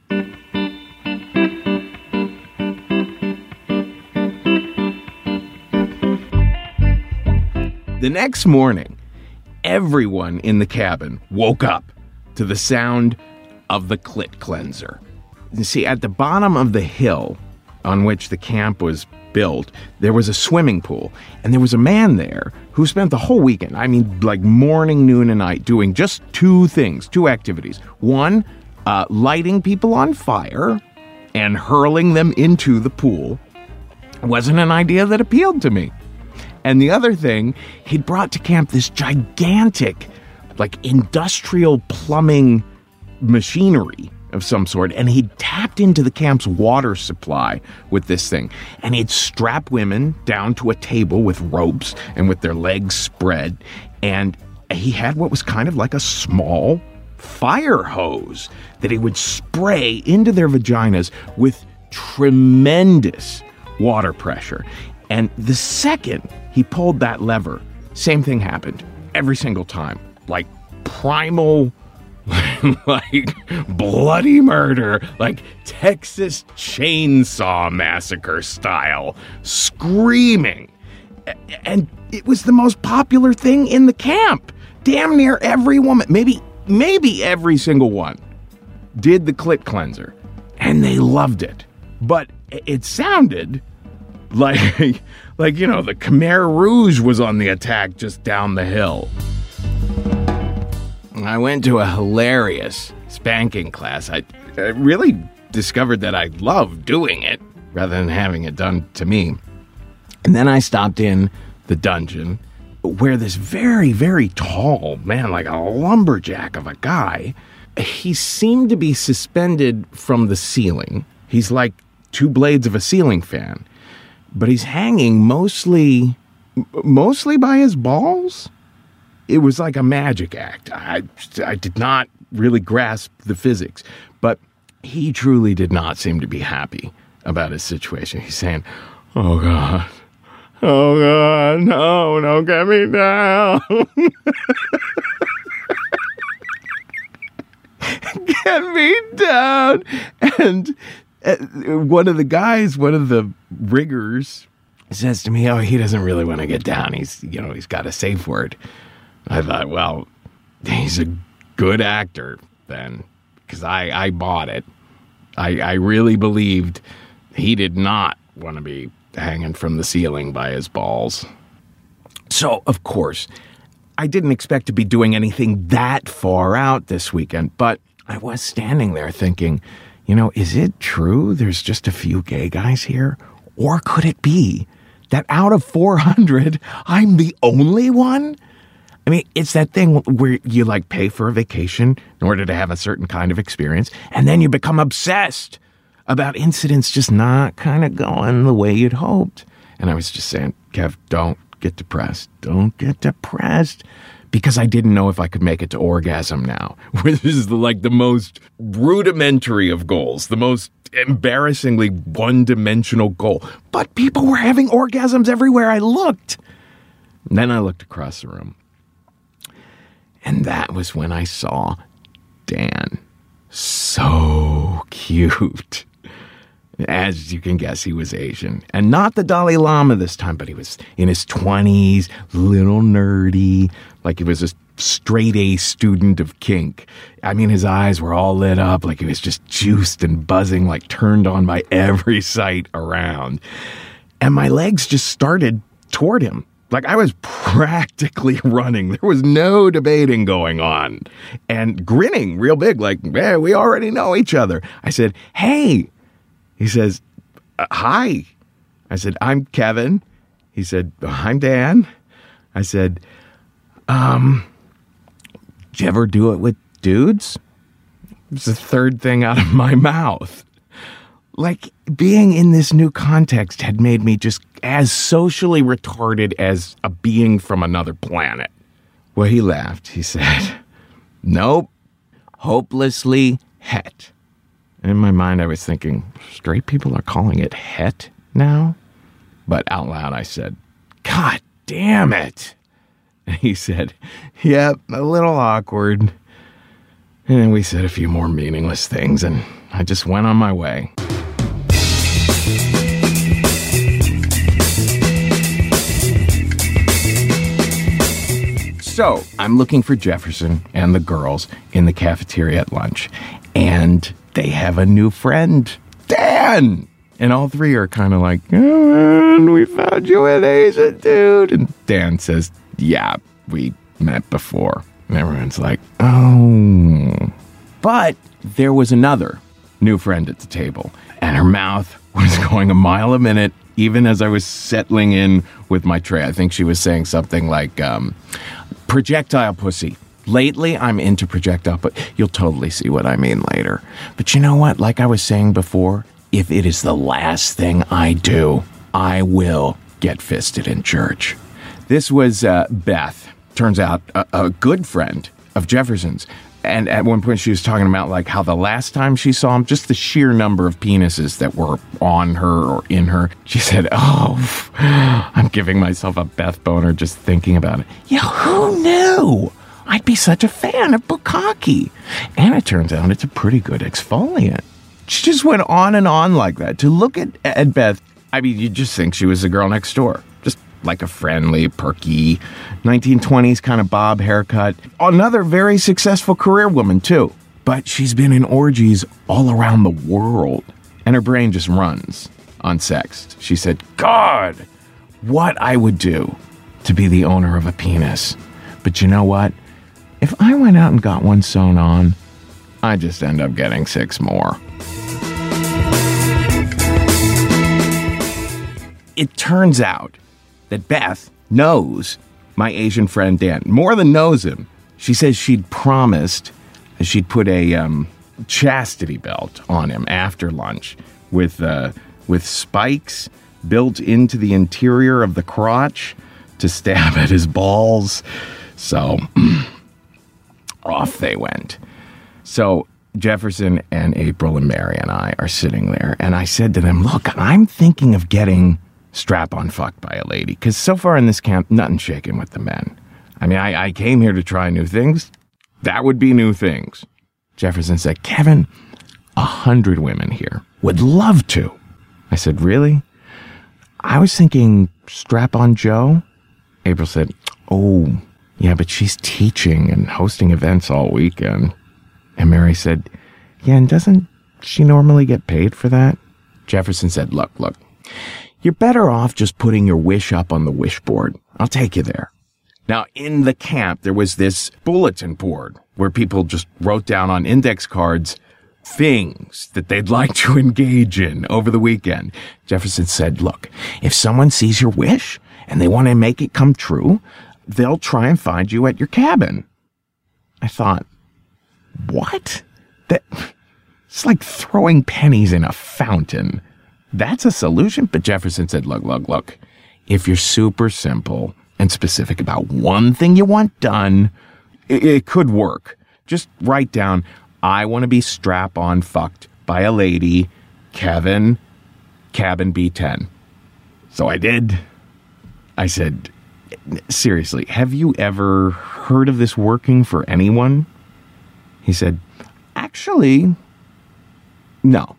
The next morning, everyone in the cabin woke up to the sound of the clit cleanser. You see, at the bottom of the hill on which the camp was built, there was a swimming pool, and there was a man there who spent the whole weekend, I mean, like morning, noon, and night, doing just two things, two activities. One, uh, lighting people on fire and hurling them into the pool. It wasn't an idea that appealed to me. And the other thing, he'd brought to camp this gigantic, like, industrial plumbing machinery of some sort, and he'd tapped into the camp's water supply with this thing. And he'd strap women down to a table with ropes and with their legs spread, and he had what was kind of like a small fire hose that he would spray into their vaginas with tremendous water pressure. And the second he pulled that lever, same thing happened every single time. Like primal, like bloody murder, like Texas Chainsaw Massacre style, screaming. And it was the most popular thing in the camp. Damn near every woman, maybe, maybe every single one, did the clit cleanser. And they loved it. But it sounded like, like, you know, the Khmer Rouge was on the attack just down the hill. I went to a hilarious spanking class. I, I really discovered that I loved doing it rather than having it done to me. And then I stopped in the dungeon where this very, very tall man, like a lumberjack of a guy, he seemed to be suspended from the ceiling. He's like two blades of a ceiling fan. But he's hanging mostly, mostly by his balls. It was like a magic act. I, I did not really grasp the physics, but he truly did not seem to be happy about his situation. He's saying, "Oh God, oh God, no, don't get me down. Get me down." And one of the guys, one of the riggers, says to me, "Oh, he doesn't really want to get down. He's, you know, he's got a safe word." I thought, well, he's a good actor then, because I, I bought it. I, I really believed he did not want to be hanging from the ceiling by his balls. So, of course, I didn't expect to be doing anything that far out this weekend, but I was standing there thinking, you know, is it true there's just a few gay guys here? Or could it be that out of four hundred, I'm the only one? I mean, it's that thing where you, like, pay for a vacation in order to have a certain kind of experience, and then you become obsessed about incidents just not kind of going the way you'd hoped. And I was just saying, Kev, don't get depressed. Don't get depressed. because I didn't know if I could make it to orgasm now, which is like the most rudimentary of goals, the most embarrassingly one-dimensional goal. But people were having orgasms everywhere I looked. And then I looked across the room. And that was when I saw Dan. So cute. As you can guess, he was Asian. And not the Dalai Lama this time, but he was in his twenties, little nerdy, like he was a straight-A student of kink. I mean, his eyes were all lit up, like he was just juiced and buzzing, like turned on by every sight around. And my legs just started toward him. Like I was practically running. There was no debating going on. And grinning real big, like, man, we already know each other. I said, hey. He says, uh, hi. I said, I'm Kevin. He said, I'm Dan. I said, um, did you ever do it with dudes? It's the third thing out of my mouth. Like, being in this new context had made me just as socially retarded as a being from another planet. Well, he laughed. He said, nope, hopelessly het. In my mind, I was thinking, straight people are calling it het now? But out loud, I said, God damn it. And he said, yep, a little awkward. And then we said a few more meaningless things, and I just went on my way. So, I'm looking for Jefferson and the girls in the cafeteria at lunch, and they have a new friend, Dan. And all three are kind of like, oh, we found you an Asian dude. And Dan says, yeah, we met before. And everyone's like, oh. But there was another new friend at the table, and her mouth was going a mile a minute, even as I was settling in with my tray. I think she was saying something like, um, projectile pussy. Lately, I'm into projectile, but you'll totally see what I mean later. But you know what? Like I was saying before, if it is the last thing I do, I will get fisted in church. This was uh, Beth, turns out a, a good friend of Jefferson's. And at one point she was talking about like how the last time she saw him, just the sheer number of penises that were on her or in her. She said, oh, I'm giving myself a Beth boner just thinking about it. Yeah, who knew? I'd be such a fan of bukkake. And it turns out it's a pretty good exfoliant. She just went on and on like that. To look at, at Beth, I mean, you just think she was the girl next door. Just like a friendly, perky, nineteen twenties kind of bob haircut. Another very successful career woman, too. But she's been in orgies all around the world. And her brain just runs on sex. She said, God, what I would do to be the owner of a penis. But you know what? If I went out and got one sewn on, I'd just end up getting six more. It turns out that Beth knows my Asian friend Dan. More than knows him. She says she'd promised she'd put a um, chastity belt on him after lunch with uh, with spikes built into the interior of the crotch to stab at his balls. So off they went. So Jefferson and April and Mary and I are sitting there, and I said to them, look, I'm thinking of getting strap-on fucked by a lady, because so far in this camp, nothing's shaking with the men. I mean, I, I came here to try new things. That would be new things. Jefferson said, Kevin, a hundred women here would love to. I said, really? I was thinking strap-on Joe. April said, oh, yeah, but she's teaching and hosting events all weekend. And Mary said, yeah, and doesn't she normally get paid for that? Jefferson said, look, look, you're better off just putting your wish up on the wish board. I'll take you there. Now, in the camp, there was this bulletin board where people just wrote down on index cards things that they'd like to engage in over the weekend. Jefferson said, look, if someone sees your wish and they want to make it come true, they'll try and find you at your cabin. I thought, what? That, it's like throwing pennies in a fountain. That's a solution? But Jefferson said, look, look, look, if you're super simple, and specific about one thing you want done, it, it could work. Just write down, I want to be strap-on fucked by a lady, Kevin, cabin B ten. So I did. I said, seriously, have you ever heard of this working for anyone? He said, actually, no.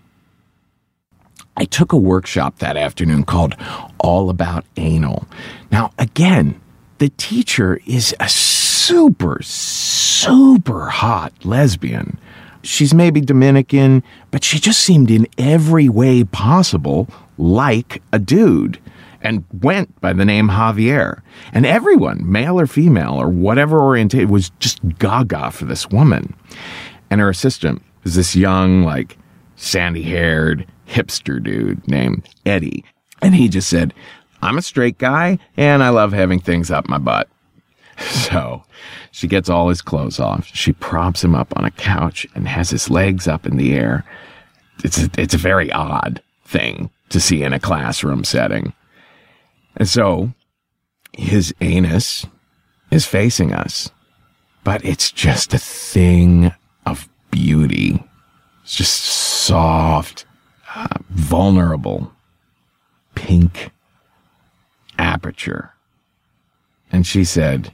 I took a workshop that afternoon called All About Anal. Now, again, the teacher is a super, super hot lesbian. She's maybe Dominican, but she just seemed in every way possible like a dude, and went by the name Javier. And everyone, male or female or whatever orientation, was just gaga for this woman. And her assistant was this young, like, sandy-haired hipster dude named Eddie. And he just said, I'm a straight guy, and I love having things up my butt. So she gets all his clothes off. She props him up on a couch and has his legs up in the air. It's a, it's a very odd thing to see in a classroom setting. And so his anus is facing us, but it's just a thing of beauty. It's just soft, uh, vulnerable, pink aperture. And she said,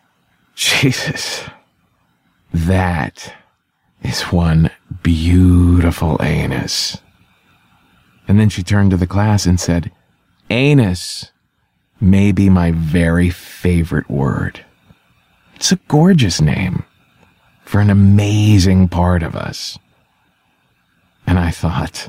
Jesus, that is one beautiful anus. And then she turned to the class and said, anus may be my very favorite word. It's a gorgeous name for an amazing part of us. And I thought,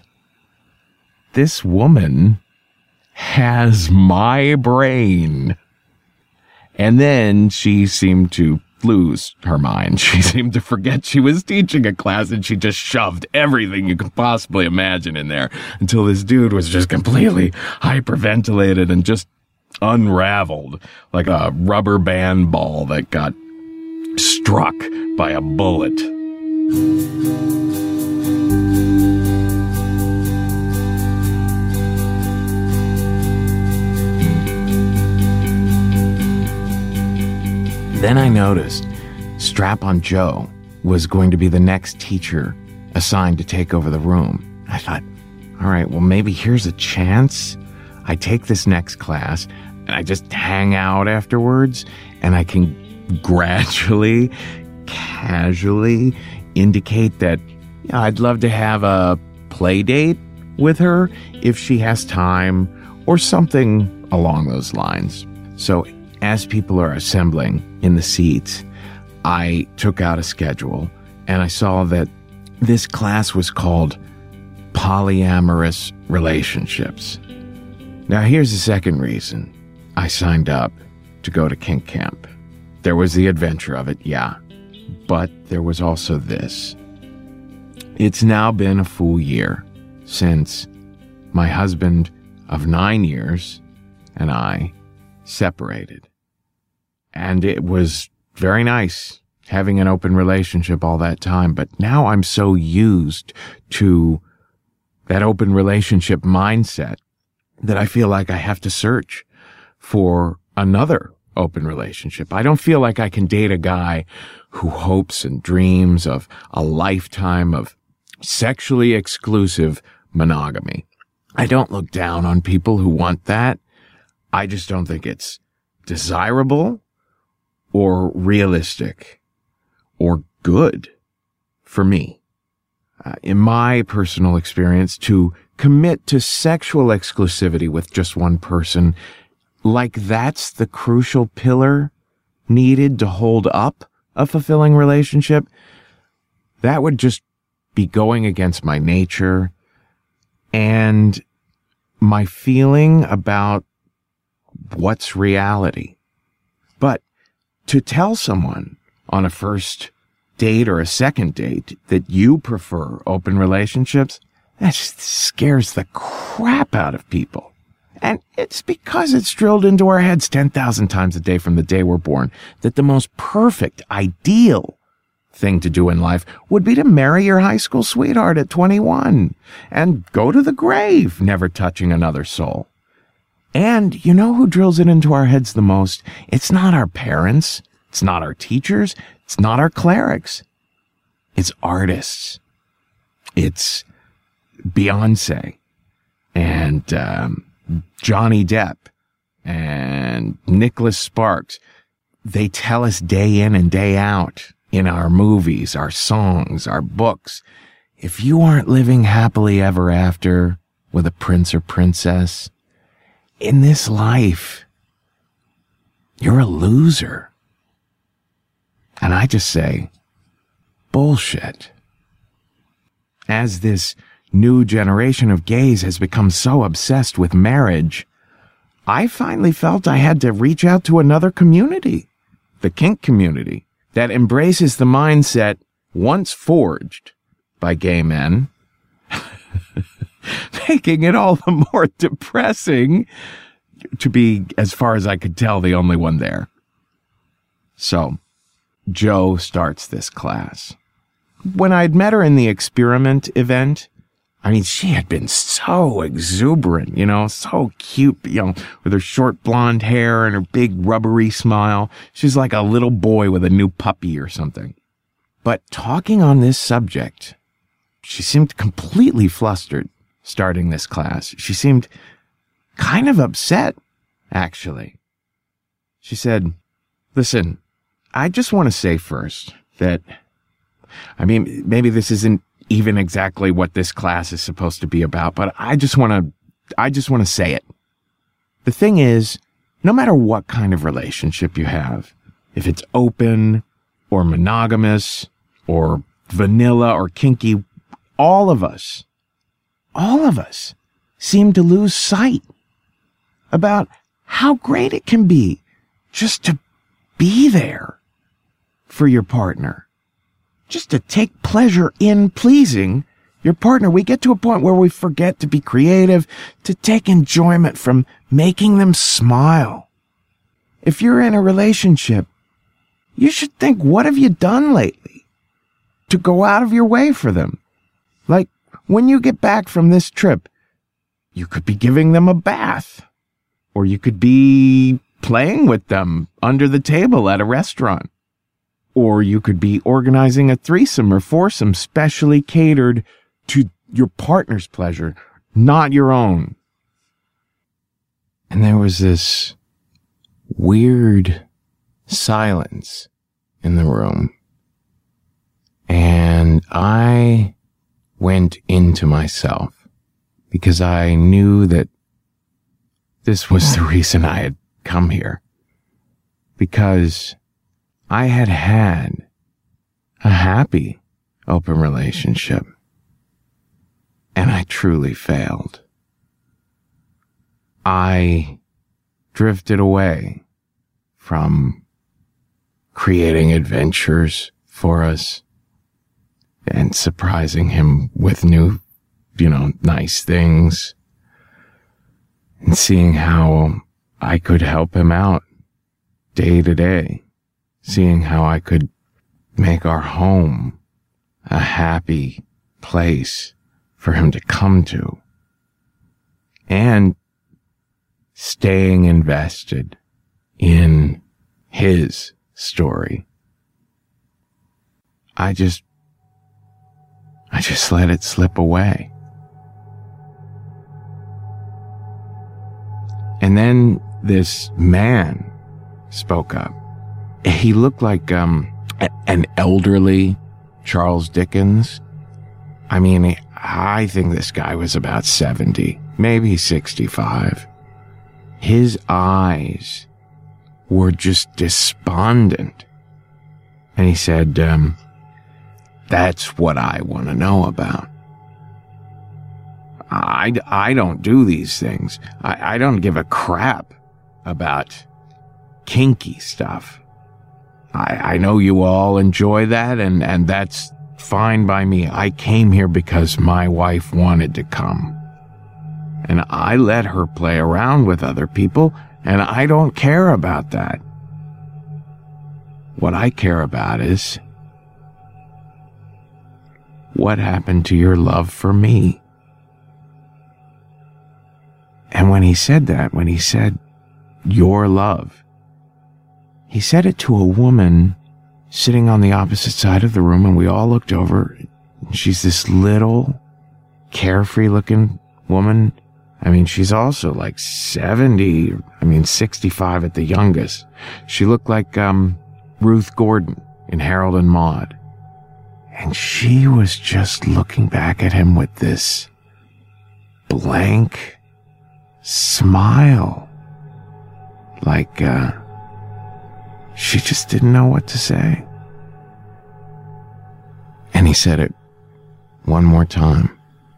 this woman has my brain. And then she seemed to lose her mind. She seemed to forget she was teaching a class, and she just shoved everything you could possibly imagine in there until this dude was just completely hyperventilated and just unraveled like a rubber band ball that got struck by a bullet. Then I noticed Strap-on Joe was going to be the next teacher assigned to take over the room. I thought, all right, well, maybe here's a chance. I take this next class and I just hang out afterwards, and I can gradually, casually indicate that, yeah, I'd love to have a play date with her if she has time, or something along those lines. So as people are assembling in the seats, I took out a schedule, and I saw that this class was called Polyamorous Relationships. Now, here's the second reason I signed up to go to kink camp. There was the adventure of it, yeah, but there was also this. It's now been a full year since my husband of nine years and I separated. And it was very nice having an open relationship all that time, but now I'm so used to that open relationship mindset that I feel like I have to search for another open relationship. I don't feel like I can date a guy who hopes and dreams of a lifetime of sexually exclusive monogamy. I don't look down on people who want that. I just don't think it's desirable or realistic or good for me. Uh, in my personal experience, to commit to sexual exclusivity with just one person, like that's the crucial pillar needed to hold up a fulfilling relationship, that would just be going against my nature and my feeling about what's reality. But to tell someone on a first date or a second date that you prefer open relationships, that just scares the crap out of people. And it's because it's drilled into our heads ten thousand times a day from the day we're born that the most perfect, ideal thing to do in life would be to marry your high school sweetheart at twenty-one and go to the grave never touching another soul. And you know who drills it into our heads the most? It's not our parents. It's not our teachers. It's not our clerics. It's artists. It's Beyonce and um, Johnny Depp and Nicholas Sparks. They tell us day in and day out in our movies, our songs, our books, if you aren't living happily ever after with a prince or princess in this life, you're a loser. And I just say, bullshit. As this new generation of gays has become so obsessed with marriage, I finally felt I had to reach out to another community, the kink community, that embraces the mindset once forged by gay men, making it all the more depressing to be, as far as I could tell, the only one there. So, Jo starts this class. When I'd met her in the experiment event, I mean, she had been so exuberant, you know, so cute, you know, with her short blonde hair and her big rubbery smile. She's like a little boy with a new puppy or something. But talking on this subject, she seemed completely flustered starting this class. She seemed kind of upset, actually. She said, listen, I just want to say first that, I mean, maybe this isn't even exactly what this class is supposed to be about, but I just want to, I just want to say it. The thing is, no matter what kind of relationship you have, if it's open or monogamous or vanilla or kinky, all of us, all of us seem to lose sight about how great it can be just to be there for your partner. Just to take pleasure in pleasing your partner. We get to a point where we forget to be creative, to take enjoyment from making them smile. If you're in a relationship, you should think, what have you done lately to go out of your way for them? Like, when you get back from this trip, you could be giving them a bath, or you could be playing with them under the table at a restaurant. Or you could be organizing a threesome or foursome specially catered to your partner's pleasure, not your own. And there was this weird silence in the room. And I went into myself because I knew that this was the reason I had come here. Because I had had a happy open relationship, and I truly failed. I drifted away from creating adventures for us and surprising him with new, you know, nice things, and seeing how I could help him out day to day. Seeing how I could make our home a happy place for him to come to. And staying invested in his story. I just, I just let it slip away. And then this man spoke up. He looked like um, an elderly Charles Dickens. I mean, I think this guy was about seventy, maybe sixty-five. His eyes were just despondent. And he said, um, that's what I want to know about. I, I don't do these things. I, I don't give a crap about kinky stuff. I, I know you all enjoy that, and, and that's fine by me. I came here because my wife wanted to come. And I let her play around with other people, and I don't care about that. What I care about is, what happened to your love for me? And when he said that, when he said, your love, he said it to a woman sitting on the opposite side of the room, and we all looked over. She's this little, carefree-looking woman. I mean, she's also like seventy, I mean, sixty-five at the youngest. She looked like um, Ruth Gordon in Harold and Maude. And she was just looking back at him with this blank smile. Like, uh, she just didn't know what to say. And he said it one more time.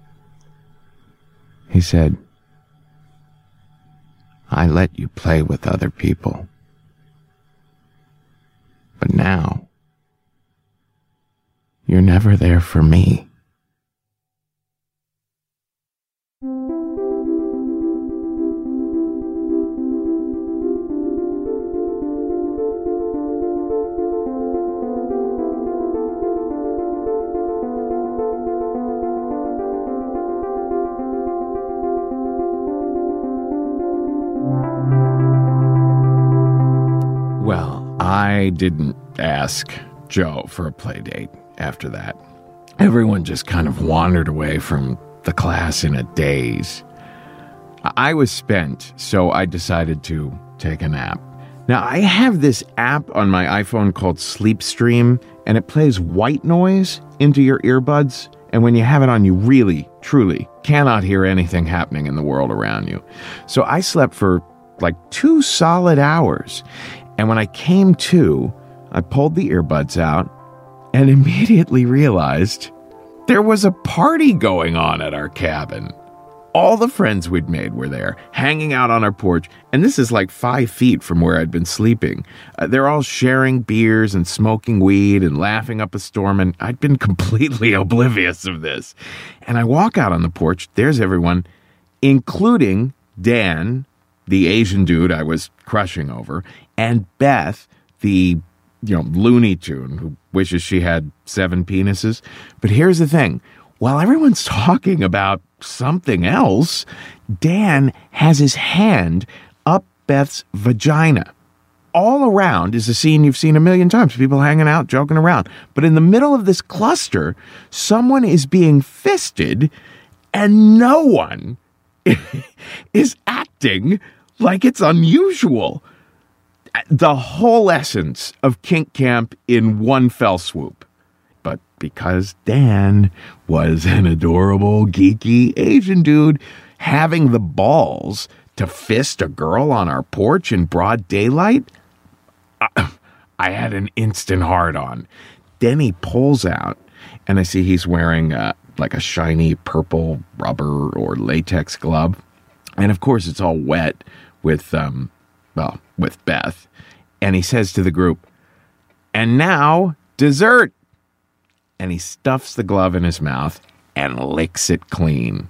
He said, I let you play with other people. But now, you're never there for me. Well, I didn't ask Joe for a play date after that. Everyone just kind of wandered away from the class in a daze. I was spent, so I decided to take a nap. Now, I have this app on my iPhone called Sleep Stream, and it plays white noise into your earbuds. And when you have it on, you really, truly cannot hear anything happening in the world around you. So I slept for like two solid hours. And when I came to, I pulled the earbuds out and immediately realized there was a party going on at our cabin. All the friends we'd made were there, hanging out on our porch, and this is like five feet from where I'd been sleeping. Uh, they're all sharing beers and smoking weed and laughing up a storm, and I'd been completely oblivious of this. And I walk out on the porch, there's everyone, including Dan, the Asian dude I was crushing over, and Beth, the, you know, Looney Tune who wishes she had seven penises. But here's the thing. While everyone's talking about something else, Dan has his hand up Beth's vagina. All around is a scene you've seen a million times. People hanging out, joking around. But in the middle of this cluster, someone is being fisted, and no one is acting like it's unusual. The whole essence of kink camp in one fell swoop. But because Dan was an adorable, geeky Asian dude having the balls to fist a girl on our porch in broad daylight, I, I had an instant hard-on. Then he pulls out, and I see he's wearing uh, like a shiny purple rubber or latex glove. And of course, it's all wet with, um, well, with Beth. And he says to the group, and now, dessert. And he stuffs the glove in his mouth and licks it clean.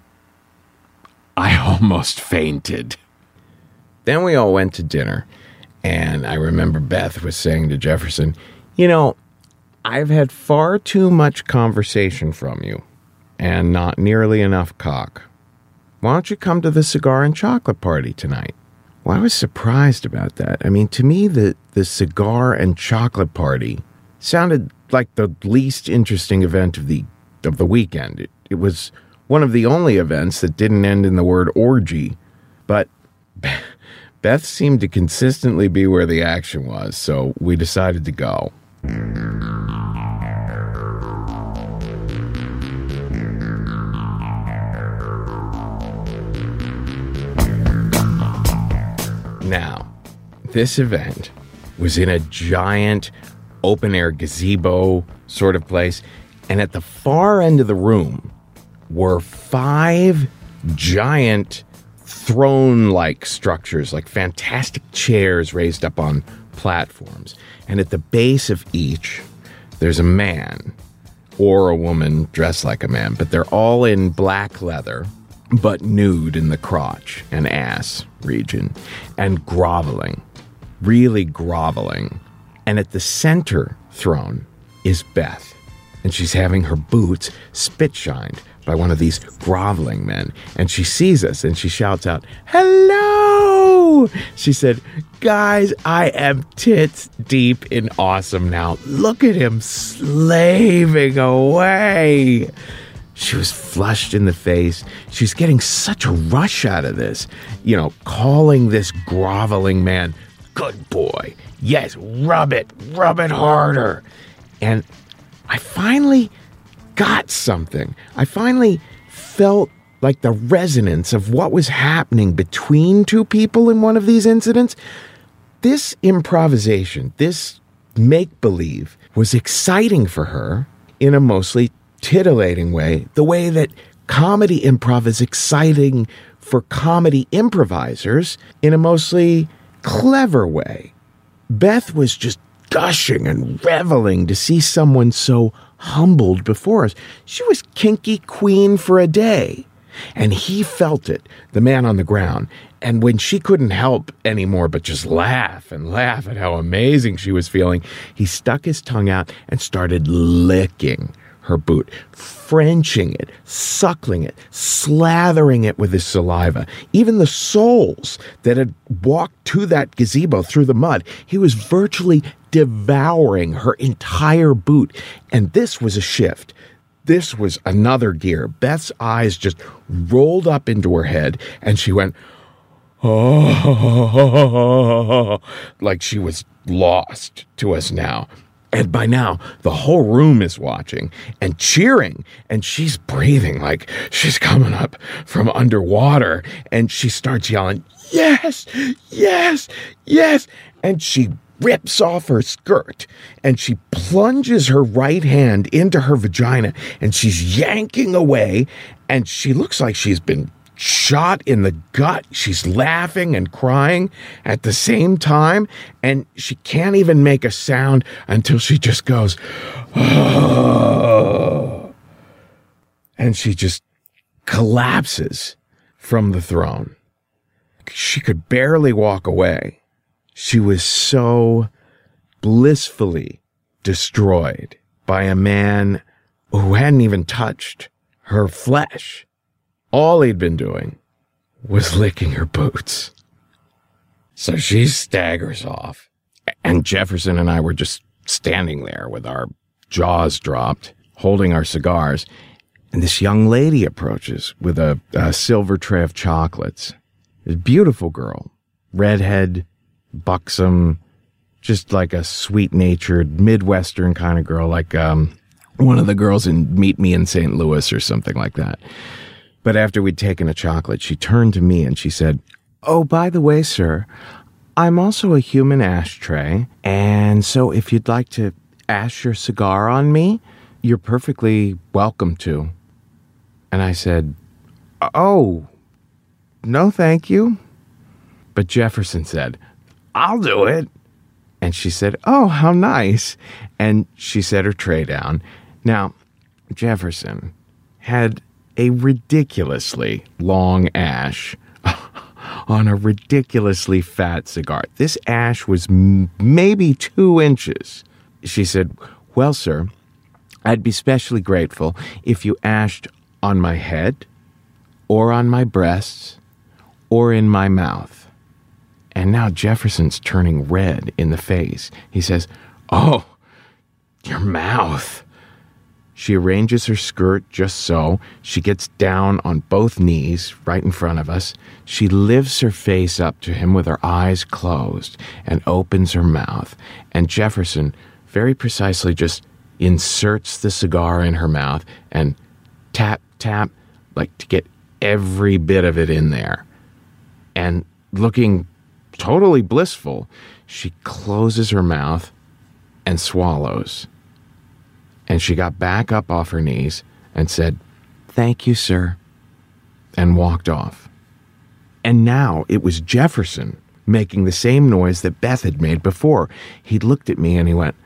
I almost fainted. Then we all went to dinner, and I remember Beth was saying to Jefferson, you know, I've had far too much conversation from you, and not nearly enough cock. Why don't you come to the cigar and chocolate party tonight? Well, I was surprised about that. I mean, to me, the, the cigar and chocolate party sounded like the least interesting event of the of the weekend. It, it was one of the only events that didn't end in the word orgy, but Beth seemed to consistently be where the action was, so we decided to go. Now, this event was in a giant open-air gazebo sort of place, and at the far end of the room were five giant throne-like structures, like fantastic chairs raised up on platforms. And at the base of each, there's a man or a woman dressed like a man, but they're all in black leather, but nude in the crotch and ass region, and groveling, really groveling. And at the center throne is Beth, and she's having her boots spit-shined by one of these groveling men. And she sees us and she shouts out, "Hello!" She said, "Guys, I am tits deep in awesome now. Look at him slaving away." She was flushed in the face. She's getting such a rush out of this. You know, calling this groveling man, "Good boy. Yes, rub it. Rub it harder." And I finally got something. I finally felt like the resonance of what was happening between two people in one of these incidents. This improvisation, this make-believe was exciting for her in a mostly titillating way, the way that comedy improv is exciting for comedy improvisers in a mostly clever way. Beth was just gushing and reveling to see someone so humbled before us. She was kinky queen for a day. And he felt it, the man on the ground. And when she couldn't help anymore but just laugh and laugh at how amazing she was feeling, he stuck his tongue out and started licking her boot, Frenching it, suckling it, slathering it with his saliva. Even the soles that had walked to that gazebo through the mud, he was virtually devouring her entire boot. And this was a shift. This was another gear. Beth's eyes just rolled up into her head, and she went, "Oh," like she was lost to us now. And by now, the whole room is watching and cheering, and she's breathing like she's coming up from underwater. And she starts yelling, "Yes, yes, yes." And she rips off her skirt, and she plunges her right hand into her vagina, and she's yanking away, and she looks like she's been shot in the gut. She's laughing and crying at the same time, and she can't even make a sound until she just goes, "Oh," and she just collapses from the throne. She could barely walk away. She was so blissfully destroyed by a man who hadn't even touched her flesh. All he'd been doing was licking her boots. So she staggers off, and Jefferson and I were just standing there with our jaws dropped, holding our cigars, and this young lady approaches with a, a silver tray of chocolates. This beautiful girl, redhead, buxom, just like a sweet-natured Midwestern kind of girl, like um, one of the girls in Meet Me in Saint Louis or something like that. But after we'd taken a chocolate, she turned to me and she said, "Oh, by the way, sir, I'm also a human ashtray, and so if you'd like to ash your cigar on me, you're perfectly welcome to." And I said, "Oh, no thank you." But Jefferson said, "I'll do it." And she said, "Oh, how nice." And she set her tray down. Now, Jefferson had a ridiculously long ash on a ridiculously fat cigar. This ash was m- maybe two inches. She said, "Well, sir, I'd be specially grateful if you ashed on my head or on my breasts or in my mouth." And now Jefferson's turning red in the face. He says, "Oh, your mouth." She arranges her skirt just so. She gets down on both knees right in front of us. She lifts her face up to him with her eyes closed and opens her mouth. And Jefferson very precisely just inserts the cigar in her mouth and tap, tap, like to get every bit of it in there. And looking totally blissful, she closes her mouth and swallows. And she got back up off her knees and said, "Thank you, sir," and walked off. And now it was Jefferson making the same noise that Beth had made before. He looked at me and he went,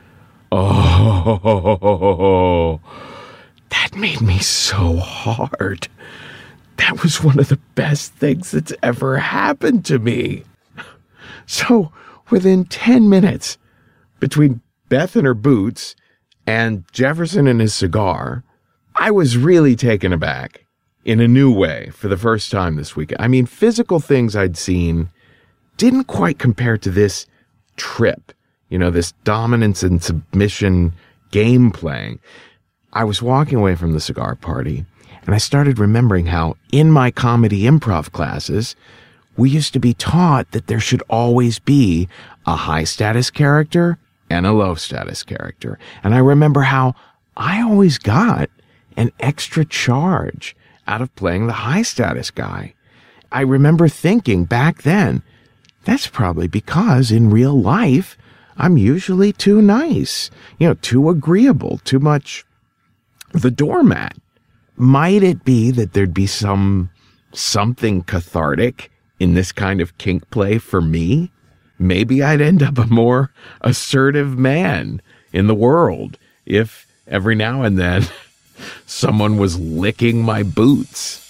"Oh, that made me so hard. That was one of the best things that's ever happened to me." So within ten minutes, between Beth and her boots and Jefferson and his cigar, I was really taken aback in a new way for the first time this weekend. I mean, physical things I'd seen didn't quite compare to this trip, you know, this dominance and submission game playing. I was walking away from the cigar party, and I started remembering how in my comedy improv classes, we used to be taught that there should always be a high status character and a low status character. And I remember how I always got an extra charge out of playing the high status guy. I remember thinking back then, that's probably because in real life, I'm usually too nice, you know, too agreeable, too much the doormat. Might it be that there'd be some something cathartic in this kind of kink play for me? Maybe I'd end up a more assertive man in the world if every now and then someone was licking my boots.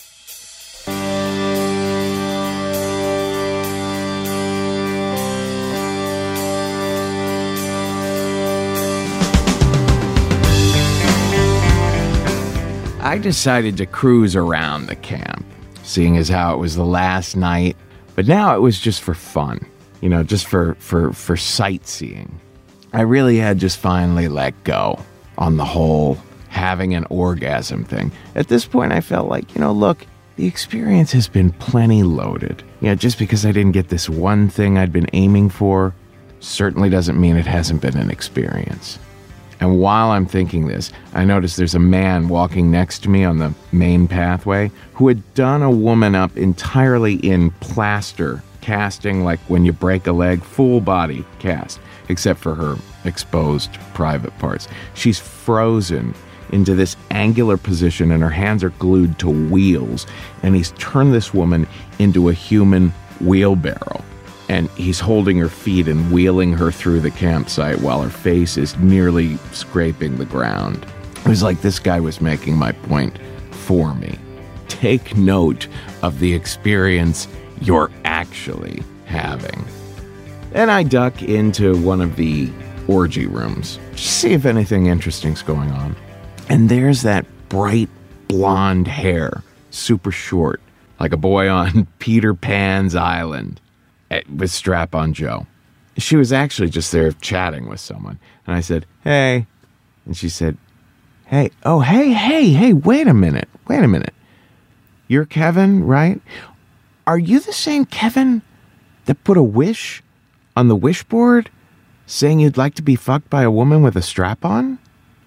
I decided to cruise around the camp, seeing as how it was the last night, but now it was just for fun, you know, just for, for, for sightseeing. I really had just finally let go on the whole having an orgasm thing. At this point, I felt like, you know, look, the experience has been plenty loaded. You know, just because I didn't get this one thing I'd been aiming for certainly doesn't mean it hasn't been an experience. And while I'm thinking this, I noticed there's a man walking next to me on the main pathway who had done a woman up entirely in plaster casting, like when you break a leg, full body cast, except for her exposed private parts. She's frozen into this angular position and her hands are glued to wheels, and he's turned this woman into a human wheelbarrow. And he's holding her feet and wheeling her through the campsite while her face is nearly scraping the ground. It was like this guy was making my point for me. Take note of the experience you're actually having. Then I duck into one of the orgy rooms, just see if anything interesting's going on. And there's that bright blonde hair, super short, like a boy on Peter Pan's island, with Strap-on Joe. She was actually just there chatting with someone. And I said, hey. And she said, hey, oh, hey, hey, hey, wait a minute, wait a minute. You're Kevin, right? Are you the same Kevin that put a wish on the wish board saying you'd like to be fucked by a woman with a strap-on?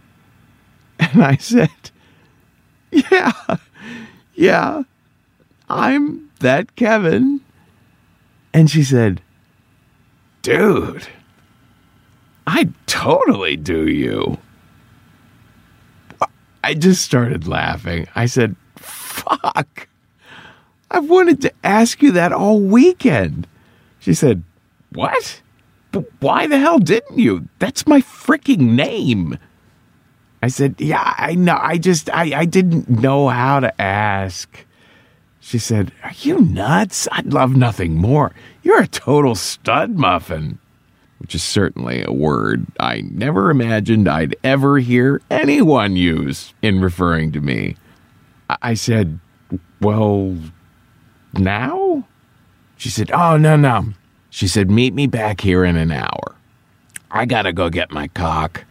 And I said, yeah, yeah, I'm that Kevin. And she said, dude, I totally do you. I just started laughing. I said, fuck, I've wanted to ask you that all weekend. She said, what? But why the hell didn't you? That's my freaking name. I said, yeah, I know. I just, I, I didn't know how to ask. She said, are you nuts? I'd love nothing more. You're a total stud muffin. Which is certainly a word I never imagined I'd ever hear anyone use in referring to me. I said, well, now? She said, oh, no, no. She said, meet me back here in an hour. I gotta go get my cock.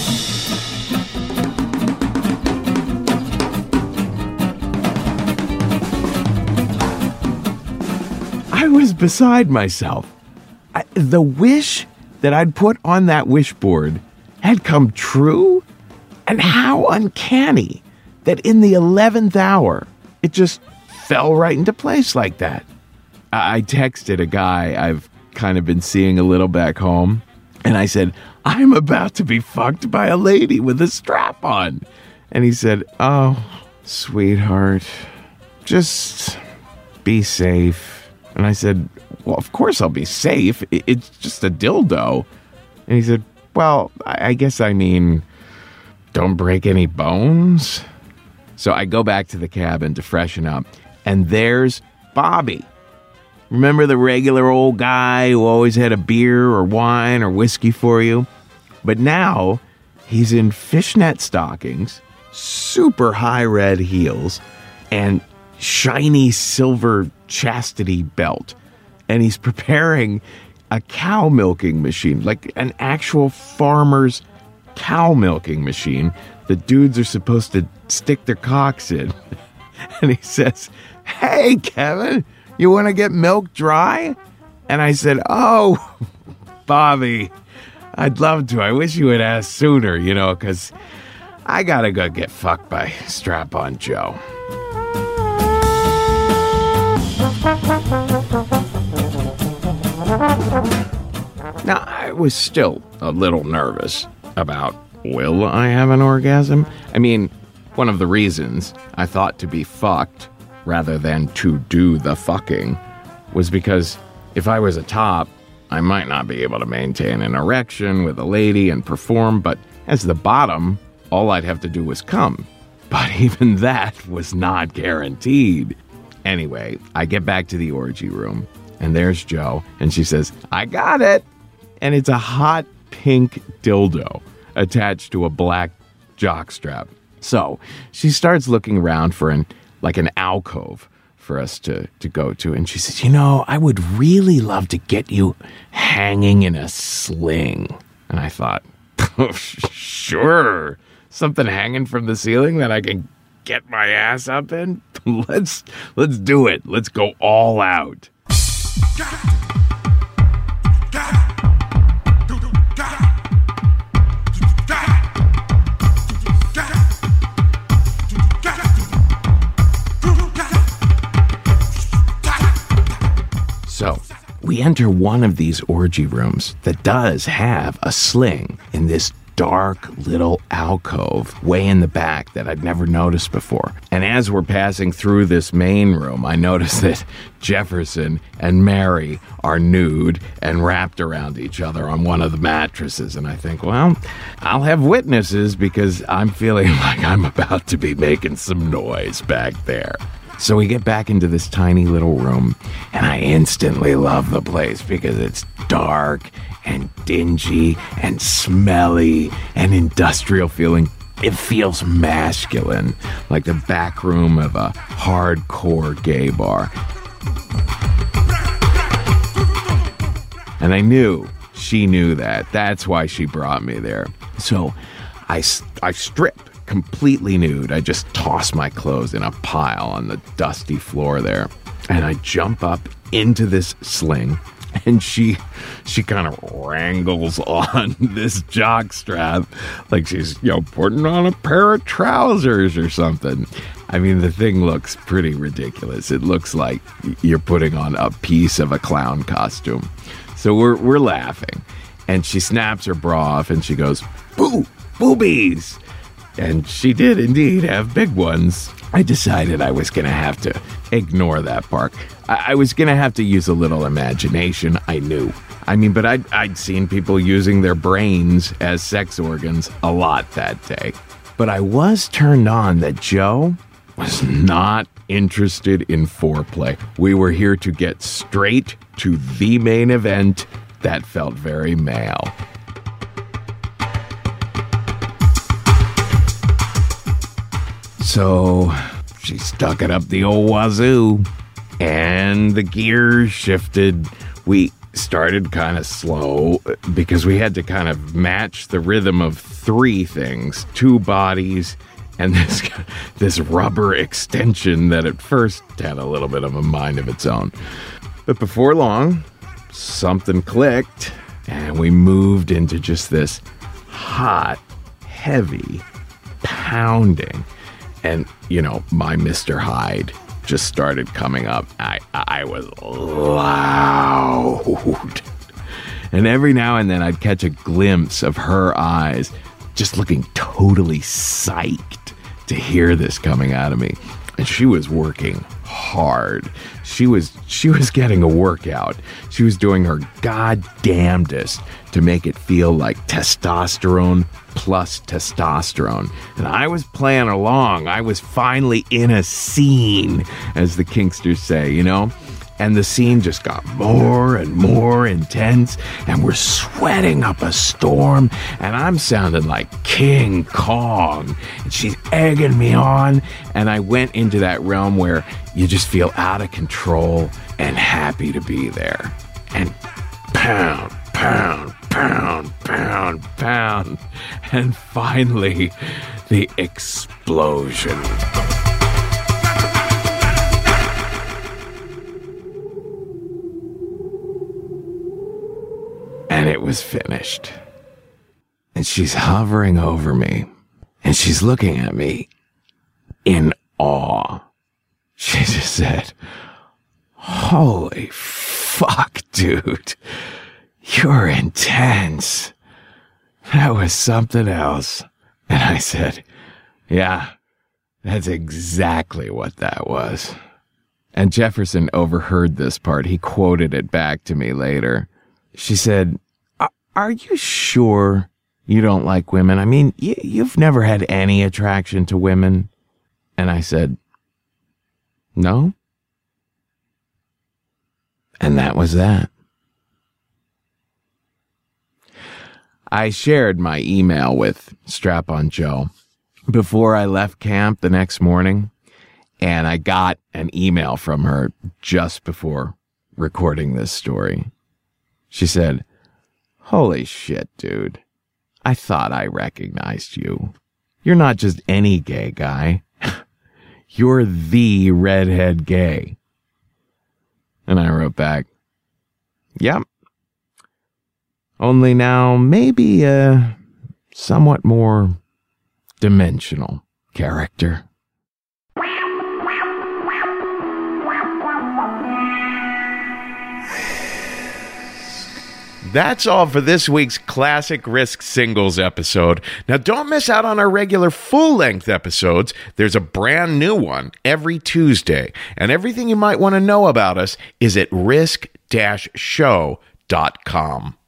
I was beside myself. I, the wish that I'd put on that wish board had come true, and how uncanny that in the eleventh hour, it just fell right into place like that. I, I texted a guy I've kind of been seeing a little back home, and I said, I'm about to be fucked by a lady with a strap on. And he said, oh, sweetheart, just be safe. And I said, well, of course I'll be safe. It's just a dildo. And he said, well, I guess I mean, don't break any bones. So I go back to the cabin to freshen up. And there's Bobby. Remember the regular old guy who always had a beer or wine or whiskey for you? But now he's in fishnet stockings, super high red heels and shiny silver chastity belt. And he's preparing a cow milking machine, like an actual farmer's cow milking machine. The dudes are supposed to stick their cocks in. And he says, "Hey, Kevin, you want to get milk dry?" And I said, "Oh, Bobby, I'd love to. I wish you would ask sooner, you know, because I got to go get fucked by Strap-on Joe." Now, I was still a little nervous about, will I have an orgasm? I mean, one of the reasons I thought to be fucked rather than to do the fucking was because if I was a top, I might not be able to maintain an erection with a lady and perform, but as the bottom, all I'd have to do was come. But even that was not guaranteed. Anyway, I get back to the orgy room, and there's Joe, and she says, "I got it." And it's a hot pink dildo attached to a black jockstrap. So she starts looking around for an like an alcove for us to, to go to. And she says, "You know, I would really love to get you hanging in a sling." And I thought, oh, sure. Something hanging from the ceiling that I can get my ass up in? Let's let's do it. Let's go all out. So, we enter one of these orgy rooms that does have a sling in this dark little alcove way in the back that I'd never noticed before. And as we're passing through this main room, I notice that Jefferson and Mary are nude and wrapped around each other on one of the mattresses. And I think, well, I'll have witnesses because I'm feeling like I'm about to be making some noise back there. So we get back into this tiny little room, and I instantly love the place because it's dark and dingy and smelly and industrial feeling. It feels masculine, like the back room of a hardcore gay bar. And I knew she knew that. That's why she brought me there. So I, I strip. Completely nude. I just toss my clothes in a pile on the dusty floor there. And I jump up into this sling, and she she kind of wrangles on this jockstrap like she's, you know, putting on a pair of trousers or something. I mean, the thing looks pretty ridiculous. It looks like you're putting on a piece of a clown costume. So we're we're laughing. And she snaps her bra off and she goes, "Boo! Boobies!" And she did indeed have big ones. I decided I was going to have to ignore that part. I, I was going to have to use a little imagination. I knew. I mean, but I'd, I'd seen people using their brains as sex organs a lot that day. But I was turned on that Joe was not interested in foreplay. We were here to get straight to the main event that felt very male. So she stuck it up the old wazoo, and the gears shifted. We started kind of slow because we had to kind of match the rhythm of three things: two bodies and this this rubber extension that at first had a little bit of a mind of its own. But before long, something clicked, and we moved into just this hot, heavy pounding. And, you know, my Mister Hyde just started coming up. I I was loud. And every now and then I'd catch a glimpse of her eyes just looking totally psyched to hear this coming out of me. And she was working hard. She was she was getting a workout. She was doing her goddamnedest to make it feel like testosterone plus testosterone. And I was playing along. I was finally in a scene, as the Kinksters say, you know? And the scene just got more and more intense, and we're sweating up a storm, and I'm sounding like King Kong, and she's egging me on, and I went into that realm where you just feel out of control and happy to be there. And pound, pound, pound, pound, pound, and finally, the explosion. And it was finished. And she's hovering over me. And she's looking at me in awe. She just said, "Holy fuck, dude. You're intense. That was something else." And I said, "Yeah, that's exactly what that was." And Jefferson overheard this part. He quoted it back to me later. She said, "Are you sure you don't like women? I mean, y- you've never had any attraction to women?" And I said, "No." And that was that. I shared my email with Strap-on Joe before I left camp the next morning, and I got an email from her just before recording this story. She said, "Holy shit, dude. I thought I recognized you. You're not just any gay guy. You're the redhead gay." And I wrote back, "Yep. Only now maybe a somewhat more dimensional character." That's all for this week's Classic Risk Singles episode. Now, don't miss out on our regular full-length episodes. There's a brand new one every Tuesday, and everything you might want to know about us is at risk dash show dot com.